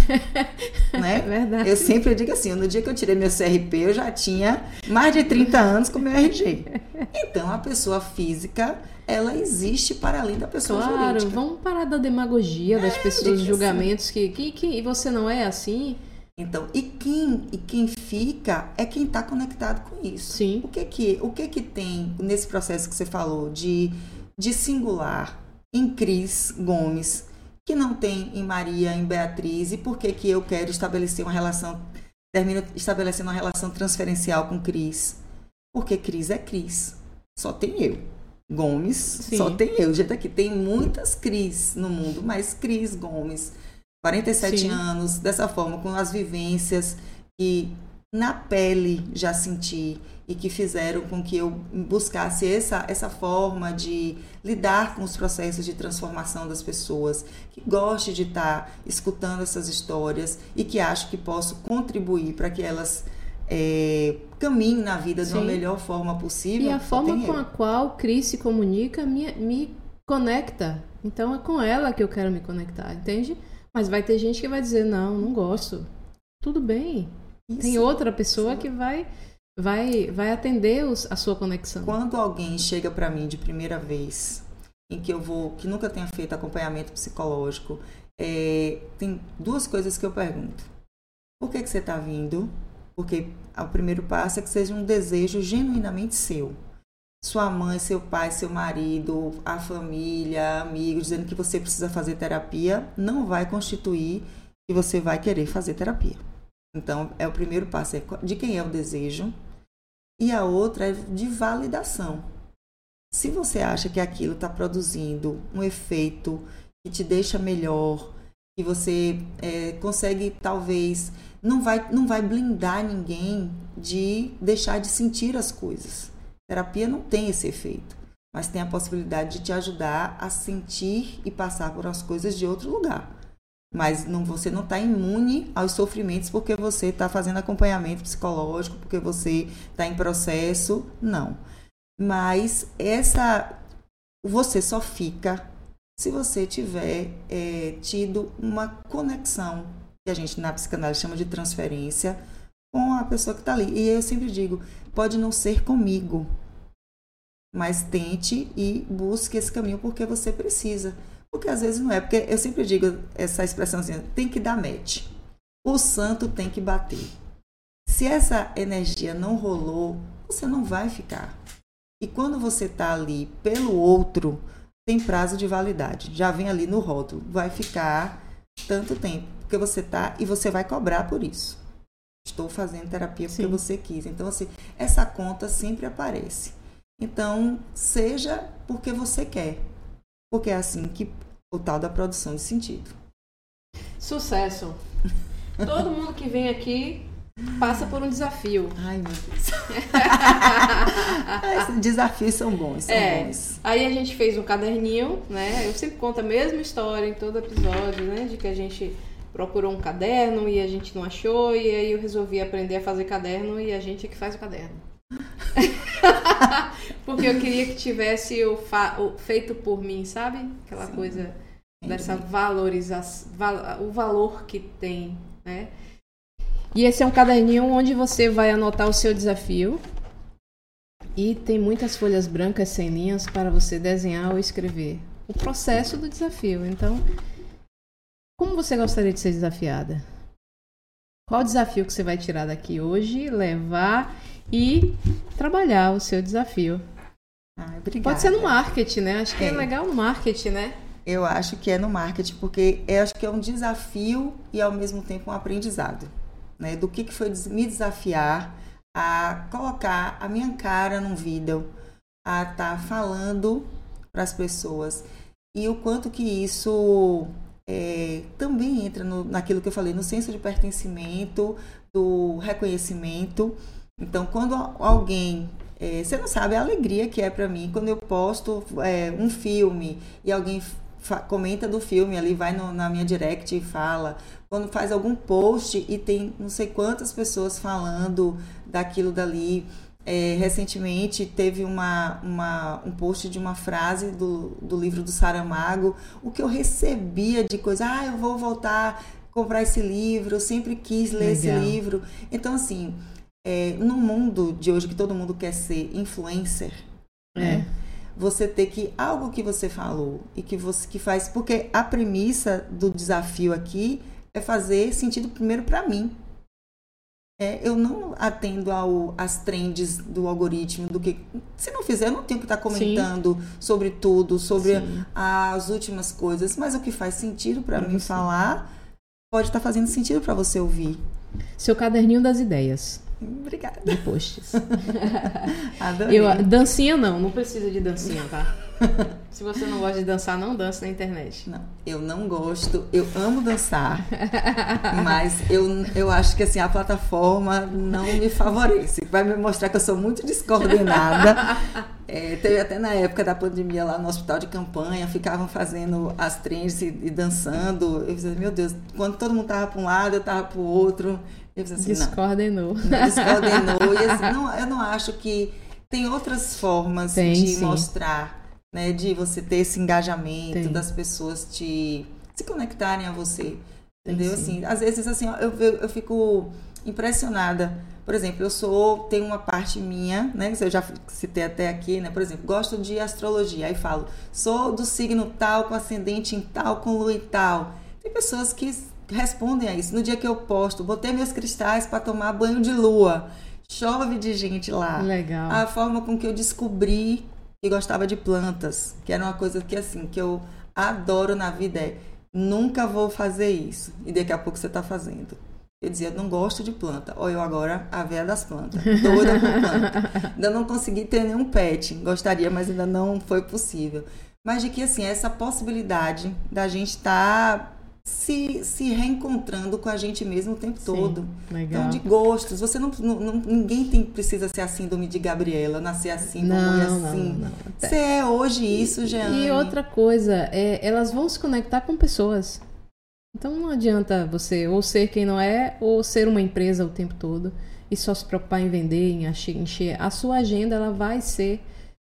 é. né? É verdade. Eu sempre digo assim, no dia que eu tirei meu C R P, eu já tinha mais de trinta anos com meu R G. Então, a pessoa física, ela existe para além da pessoa claro, jurídica. Vamos parar da demagogia das é, pessoas, julgamentos, que, que, que e você não é assim... Então, e quem, e quem fica é quem está conectado com isso. Sim. O que que, o que que tem nesse processo que você falou de, de singular em Cris Gomes, que não tem em Maria, em Beatriz, e por que que eu quero estabelecer uma relação, termino estabelecendo uma relação transferencial com Cris? Porque Cris é Cris, só tem eu. Gomes, Sim. só tem eu. Gente, aqui tem muitas Cris no mundo, mas Cris Gomes... quarenta e sete Sim. anos, dessa forma, com as vivências que na pele já senti e que fizeram com que eu buscasse essa, essa forma de lidar com os processos de transformação das pessoas, que goste de estar escutando essas histórias e que acho que posso contribuir para que elas é, caminhem na vida Sim. de uma melhor forma possível. E a forma com eu. a qual Cris se comunica me, me conecta. Então é com ela que eu quero me conectar, entende? Mas vai ter gente que vai dizer, não, não gosto. Tudo bem. Isso. Tem outra pessoa Sim. que vai, vai, vai atender os, a sua conexão. Quando alguém chega para mim de primeira vez, em que eu vou, que nunca tenha feito acompanhamento psicológico, é, tem duas coisas que eu pergunto. Por que que você está vindo? Porque o primeiro passo é que seja um desejo genuinamente seu. Sua mãe, seu pai, seu marido, a família, amigos, dizendo que você precisa fazer terapia, não vai constituir que você vai querer fazer terapia. Então, é o primeiro passo, é de quem é o desejo. E a outra é de validação. Se você acha que aquilo está produzindo um efeito que te deixa melhor, que você é, consegue, talvez, não vai, não vai blindar ninguém de deixar de sentir as coisas. Terapia não tem esse efeito, mas tem a possibilidade de te ajudar a sentir e passar por as coisas de outro lugar. Mas não, você não está imune aos sofrimentos porque você está fazendo acompanhamento psicológico, porque você está em processo, não. Mas essa, você só fica se você tiver é, tido uma conexão, que a gente na psicanálise chama de transferência, com a pessoa que está ali. E eu sempre digo, pode não ser comigo, mas tente e busque esse caminho porque você precisa. Porque às vezes não é, porque eu sempre digo essa expressão assim, tem que dar match. O santo tem que bater. Se essa energia não rolou, você não vai ficar. E quando você está ali pelo outro, tem prazo de validade. Já vem ali no rótulo, vai ficar tanto tempo, porque você está e você vai cobrar por isso. Estou fazendo terapia porque Sim. você quis. Então, assim, essa conta sempre aparece. Então, seja porque você quer. Porque é assim que o tal da produção de sentido. Sucesso! Todo mundo que vem aqui passa por um desafio. Ai, meu Deus. Esses desafios são bons, são é, bons. Aí a gente fez um caderninho, né? Eu sempre conto a mesma história em todo episódio, né? De que a gente procurou um caderno e a gente não achou, e aí eu resolvi aprender a fazer caderno e a gente é que faz o caderno. Porque eu queria que tivesse o, fa- o feito por mim, sabe? Aquela Sim. coisa dessa valorização, val- o valor que tem, né? E esse é um caderninho onde você vai anotar o seu desafio e tem muitas folhas brancas sem linhas para você desenhar ou escrever o processo do desafio. Então, como você gostaria de ser desafiada? Qual o desafio que você vai tirar daqui hoje, levar e trabalhar o seu desafio? Ah, obrigada. Pode ser no marketing, né? Acho que é, é legal no marketing, né? Eu acho que é no marketing, porque eu acho que é um desafio e ao mesmo tempo um aprendizado. Né? Do que, que foi me desafiar a colocar a minha cara num vídeo, a estar tá falando para as pessoas. E o quanto que isso é, também entra no, naquilo que eu falei, no senso de pertencimento, do reconhecimento. Então, quando alguém... É, você não sabe a alegria que é para mim quando eu posto é, um filme e alguém comenta do filme ali, vai no, na minha direct e fala. Quando faz algum post e tem não sei quantas pessoas falando daquilo dali. É, recentemente teve uma, uma, um post de uma frase do, do livro do Saramago, o que eu recebia de coisa, ah, eu vou voltar a comprar esse livro, eu sempre quis ler Legal. Esse livro. Então, assim, é, no mundo de hoje que todo mundo quer ser influencer, é. né? Você ter que, algo que você falou e que você que faz, porque a premissa do desafio aqui é fazer sentido primeiro para mim. É, eu não atendo ao, às trends do algoritmo, do que se não fizer, eu não tenho que estar comentando Sim. sobre tudo, sobre Sim. as últimas coisas, mas o que faz sentido para mim você. falar, pode estar fazendo sentido para você ouvir. Seu caderninho das ideias. Obrigada. De posts. Adorei. Eu, dancinha não, não precisa de dancinha, tá? Se você não gosta de dançar, não dance na internet. Não, eu não gosto, eu amo dançar, mas eu, eu acho que assim, a plataforma não me favorece. Vai me mostrar que eu sou muito descoordenada. É, teve até na época da pandemia lá no hospital de campanha, ficavam fazendo as trends e, e dançando. Eu dizia, meu Deus, quando todo mundo tava para um lado, eu tava para o outro. Eu dizia assim, descoordenou. Não, não descoordenou. E assim, não, eu não acho que tem outras formas tem, de sim. mostrar. Né, de você ter esse engajamento Tem. das pessoas te se conectarem a você, entendeu? Assim, às vezes assim, eu, eu, eu fico impressionada. Por exemplo, eu sou, tem uma parte minha, né, que eu já citei até aqui, né, por exemplo, gosto de astrologia, aí falo, sou do signo tal, com ascendente em tal, com lua em tal. Tem pessoas que respondem a isso. No dia que eu posto, botei meus cristais para tomar banho de lua, chove de gente lá. Legal. A forma com que eu descobri e gostava de plantas, que era uma coisa que assim, que eu adoro na vida, é nunca vou fazer isso, e daqui a pouco você está fazendo. Eu dizia, não gosto de planta, ou eu agora a véia das plantas, doida por planta. Ainda não consegui ter nenhum pet, gostaria, mas ainda não foi possível. Mas de que assim, essa possibilidade da gente estar tá se, se reencontrando com a gente mesmo o tempo Sim, todo. Legal. Então, de gostos. Você não, não, ninguém tem, precisa ser a síndrome de Gabriela, nascer assim, não, morrer não, assim. Não, não. Você é hoje isso, Jeane. E outra coisa, é, elas vão se conectar com pessoas. Então não adianta você ou ser quem não é, ou ser uma empresa o tempo todo e só se preocupar em vender, em encher. A sua agenda, ela vai ser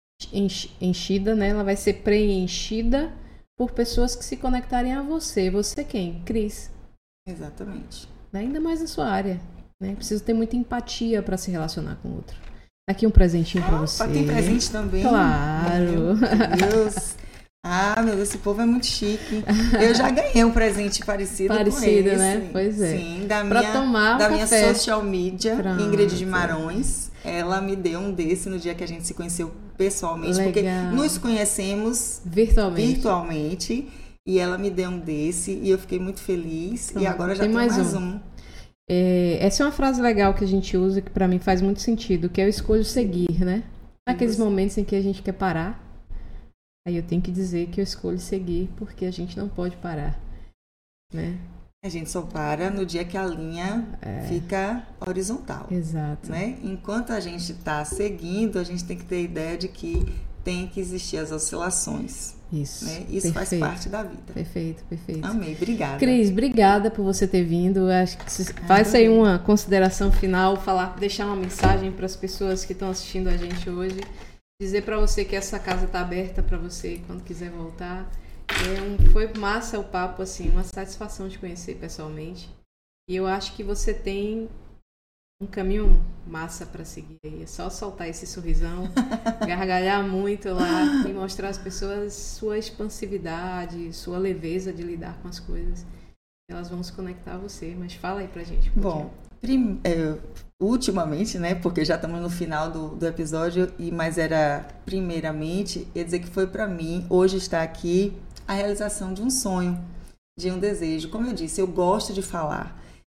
enchida, né? Ela vai ser preenchida por pessoas que se conectarem a você. Você quem? Cris. Exatamente. Ainda mais na sua área. Né? Precisa ter muita empatia para se relacionar com o outro. Aqui um presentinho para você. Tem presente também? Claro. Meu Deus. Ah, meu Deus, esse povo é muito chique. Eu já ganhei um presente parecido, parecido com esse. né? Pois é. Sim, da pra minha, tomar da um minha café. social media, Pronto. Ingrid de Marões. Ela me deu um desse no dia que a gente se conheceu pessoalmente. Legal. Porque nos conhecemos virtualmente. virtualmente. E ela me deu um desse e eu fiquei muito feliz. Pronto. E agora já tem tem mais, mais um. um. É, essa é uma frase legal que a gente usa que pra mim faz muito sentido, que é eu escolho seguir, né? Naqueles Isso. momentos em que a gente quer parar, aí eu tenho que dizer que eu escolho seguir, porque a gente não pode parar, né? A gente só para no dia que a linha é. fica horizontal. Exato. Né? Enquanto a gente está seguindo, a gente tem que ter a ideia de que tem que existir as oscilações. Isso. Né? Isso perfeito. faz parte da vida. Perfeito, perfeito. Amei, obrigada. Cris, obrigada por você ter vindo. Acho que faz aí uma consideração final, falar, deixar uma mensagem para as pessoas que estão assistindo a gente hoje. Dizer para você que essa casa está aberta para você quando quiser voltar. É um, foi massa o papo, assim, uma satisfação te conhecer pessoalmente. E eu acho que você tem um caminho massa para seguir aí. É só soltar esse sorrisão, gargalhar muito lá e mostrar às pessoas sua expansividade, sua leveza de lidar com as coisas. Elas vão se conectar a você. Mas fala aí pra gente. Um Bom, prim, é, ultimamente, né, porque já estamos no final do, do episódio, e mas era primeiramente, ia dizer que foi para mim, hoje estar aqui, a realização de um sonho, de um desejo. Como eu disse, eu gosto de falar.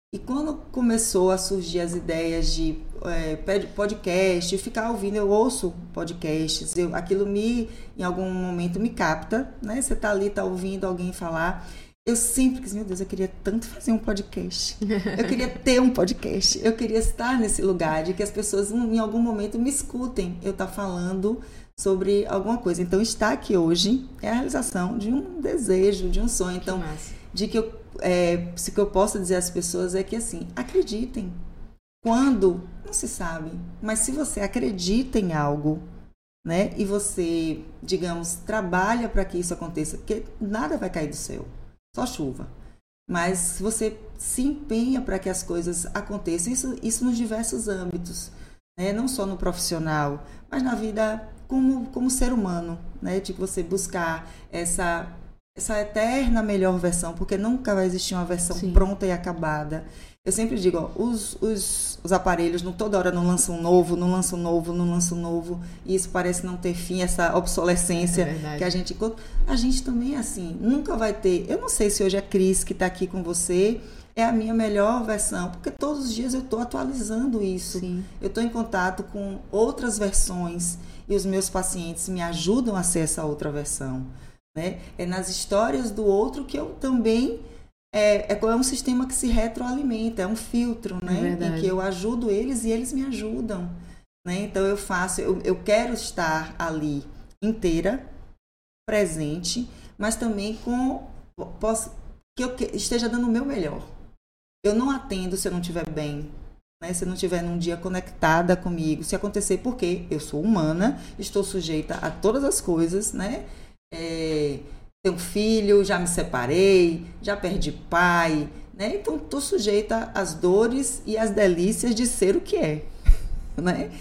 E quando começou a surgir as ideias de é, podcast, ficar ouvindo, eu ouço podcasts, eu, aquilo me, em algum momento me capta, né? Você tá ali, tá ouvindo alguém falar. Eu sempre quis, meu Deus, eu queria tanto fazer um podcast. Eu queria ter um podcast. Eu queria estar nesse lugar de que as pessoas em algum momento me escutem eu estar falando sobre alguma coisa. Então, estar aqui hoje é a realização de um desejo, de um sonho. Então, de que eu, é, se que eu posso dizer às pessoas é que, assim, acreditem. Quando? Não se sabe. Mas se você acredita em algo, né? E você, digamos, trabalha para que isso aconteça, porque nada vai cair do céu. Só chuva. Mas se você se empenha para que as coisas aconteçam, isso, isso nos diversos âmbitos, né? Não só no profissional, mas na vida como, como ser humano, né? De você buscar essa, essa eterna melhor versão, porque nunca vai existir uma versão Sim. pronta e acabada. Eu sempre digo, ó, os, os, os aparelhos não, toda hora não lançam um novo, não lançam um novo, não lançam um novo, e isso parece não ter fim, essa obsolescência é que a gente... A gente também é assim, nunca vai ter... Eu não sei se hoje a Cris, que está aqui com você, é a minha melhor versão, porque todos os dias eu estou atualizando isso. Sim. Eu estou em contato com outras versões, e os meus pacientes me ajudam a ser essa outra versão, né? É nas histórias do outro que eu também... É, é um sistema que se retroalimenta, é um filtro, né? É em que eu ajudo eles e eles me ajudam, né? Então eu faço, eu, eu quero estar ali inteira, presente, mas também com posso, que eu esteja dando o meu melhor. Eu não atendo se eu não estiver bem, né? Se eu não estiver num dia conectada comigo, se acontecer, porque eu sou humana, estou sujeita a todas as coisas, né? É, tenho filho, já me separei, já perdi pai, né? Então estou sujeita às dores e às delícias de ser o que é, né?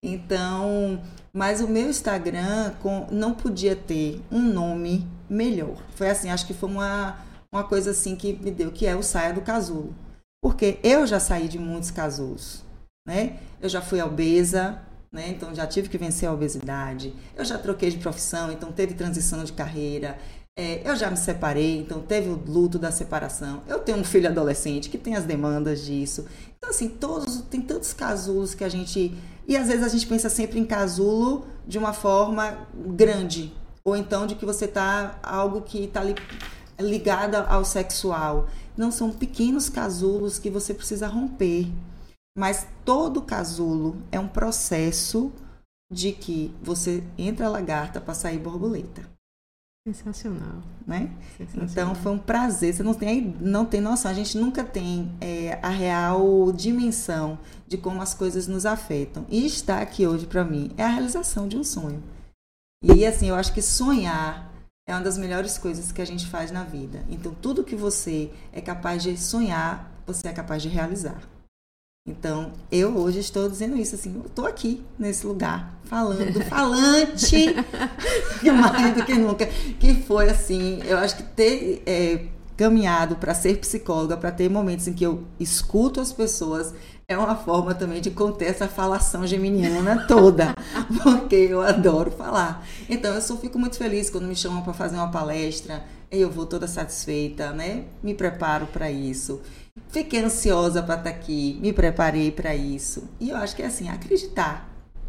Então, mas o meu Instagram com, não podia ter um nome melhor. Foi assim, acho que foi uma, uma coisa assim que me deu, que é o Saia do Casulo. Porque eu já saí de muitos casulos, né? Eu já fui obesa, né? Então já tive que vencer a obesidade. Eu já troquei de profissão, então teve transição de carreira. É, eu já me separei, então teve o luto da separação. Eu tenho um filho adolescente que tem as demandas disso. Então, assim, todos, tem tantos casulos que a gente... E às vezes a gente pensa sempre em casulo de uma forma grande. Ou então de que você está... Algo que está li, ligado ao sexual. Não, são pequenos casulos que você precisa romper. Mas todo casulo é um processo de que você entra lagarta para sair borboleta. Sensacional. Né? Sensacional. Então foi um prazer. Você não tem, não tem noção, a gente nunca tem é, a real dimensão de como as coisas nos afetam. E estar aqui hoje, para mim, é a realização de um sonho. E assim, eu acho que sonhar é uma das melhores coisas que a gente faz na vida. Então, tudo que você é capaz de sonhar, você é capaz de realizar. Então, eu hoje estou dizendo isso, assim, eu estou aqui, nesse lugar, falando, falante, mais do que nunca, que foi assim, eu acho que ter é, caminhado para ser psicóloga, para ter momentos em que eu escuto as pessoas, é uma forma também de conter essa falação geminiana toda, porque eu adoro falar. Então, eu só fico muito feliz quando me chamam para fazer uma palestra, e eu vou toda satisfeita, né? Me preparo para isso. Fiquei ansiosa para estar aqui, me preparei para isso. E eu acho que é assim, acreditar.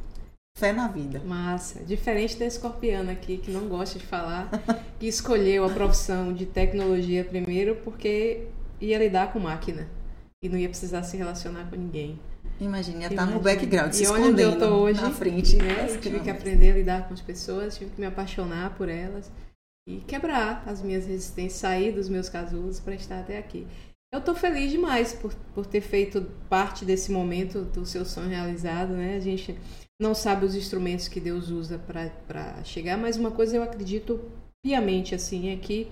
Fé na vida. Massa. Diferente da escorpiana aqui, que não gosta de falar, que escolheu a profissão de tecnologia primeiro porque ia lidar com máquina e não ia precisar se relacionar com ninguém. Imagina, ia estar no background, se e escondendo onde eu tô hoje, na frente. Né, eu tive que aprender a lidar com as pessoas, tive que me apaixonar por elas e quebrar as minhas resistências, sair dos meus casulos para estar até aqui. Eu estou feliz demais por, por ter feito parte desse momento do seu sonho realizado, né? A gente não sabe os instrumentos que Deus usa para chegar, mas uma coisa eu acredito piamente, assim, é que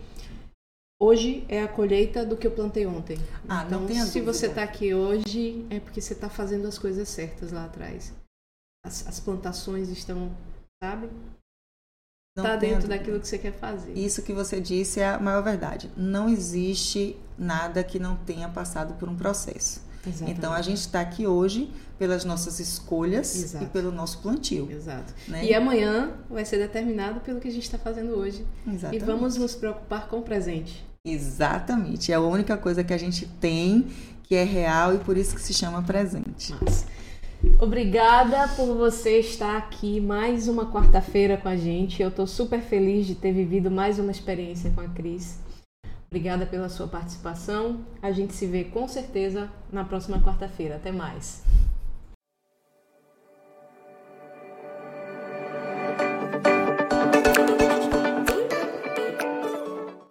hoje é a colheita do que eu plantei ontem. Ah, então, não tenha se dúvida. você está aqui hoje, é porque você está fazendo as coisas certas lá atrás. As, as plantações estão, sabe? Está dentro daquilo que você quer fazer. Isso que você disse é a maior verdade. Não existe nada que não tenha passado por um processo. Exatamente. Então, a gente está aqui hoje pelas nossas escolhas Exato. E pelo nosso plantio. Exato. Né? E amanhã vai ser determinado pelo que a gente está fazendo hoje. Exatamente. E vamos nos preocupar com o presente. Exatamente. É a única coisa que a gente tem que é real e por isso que se chama presente. Massa. Obrigada por você estar aqui mais uma quarta-feira com a gente. Eu estou super feliz de ter vivido mais uma experiência com a Cris. Obrigada pela sua participação. A gente se vê com certeza na próxima quarta-feira. Até mais.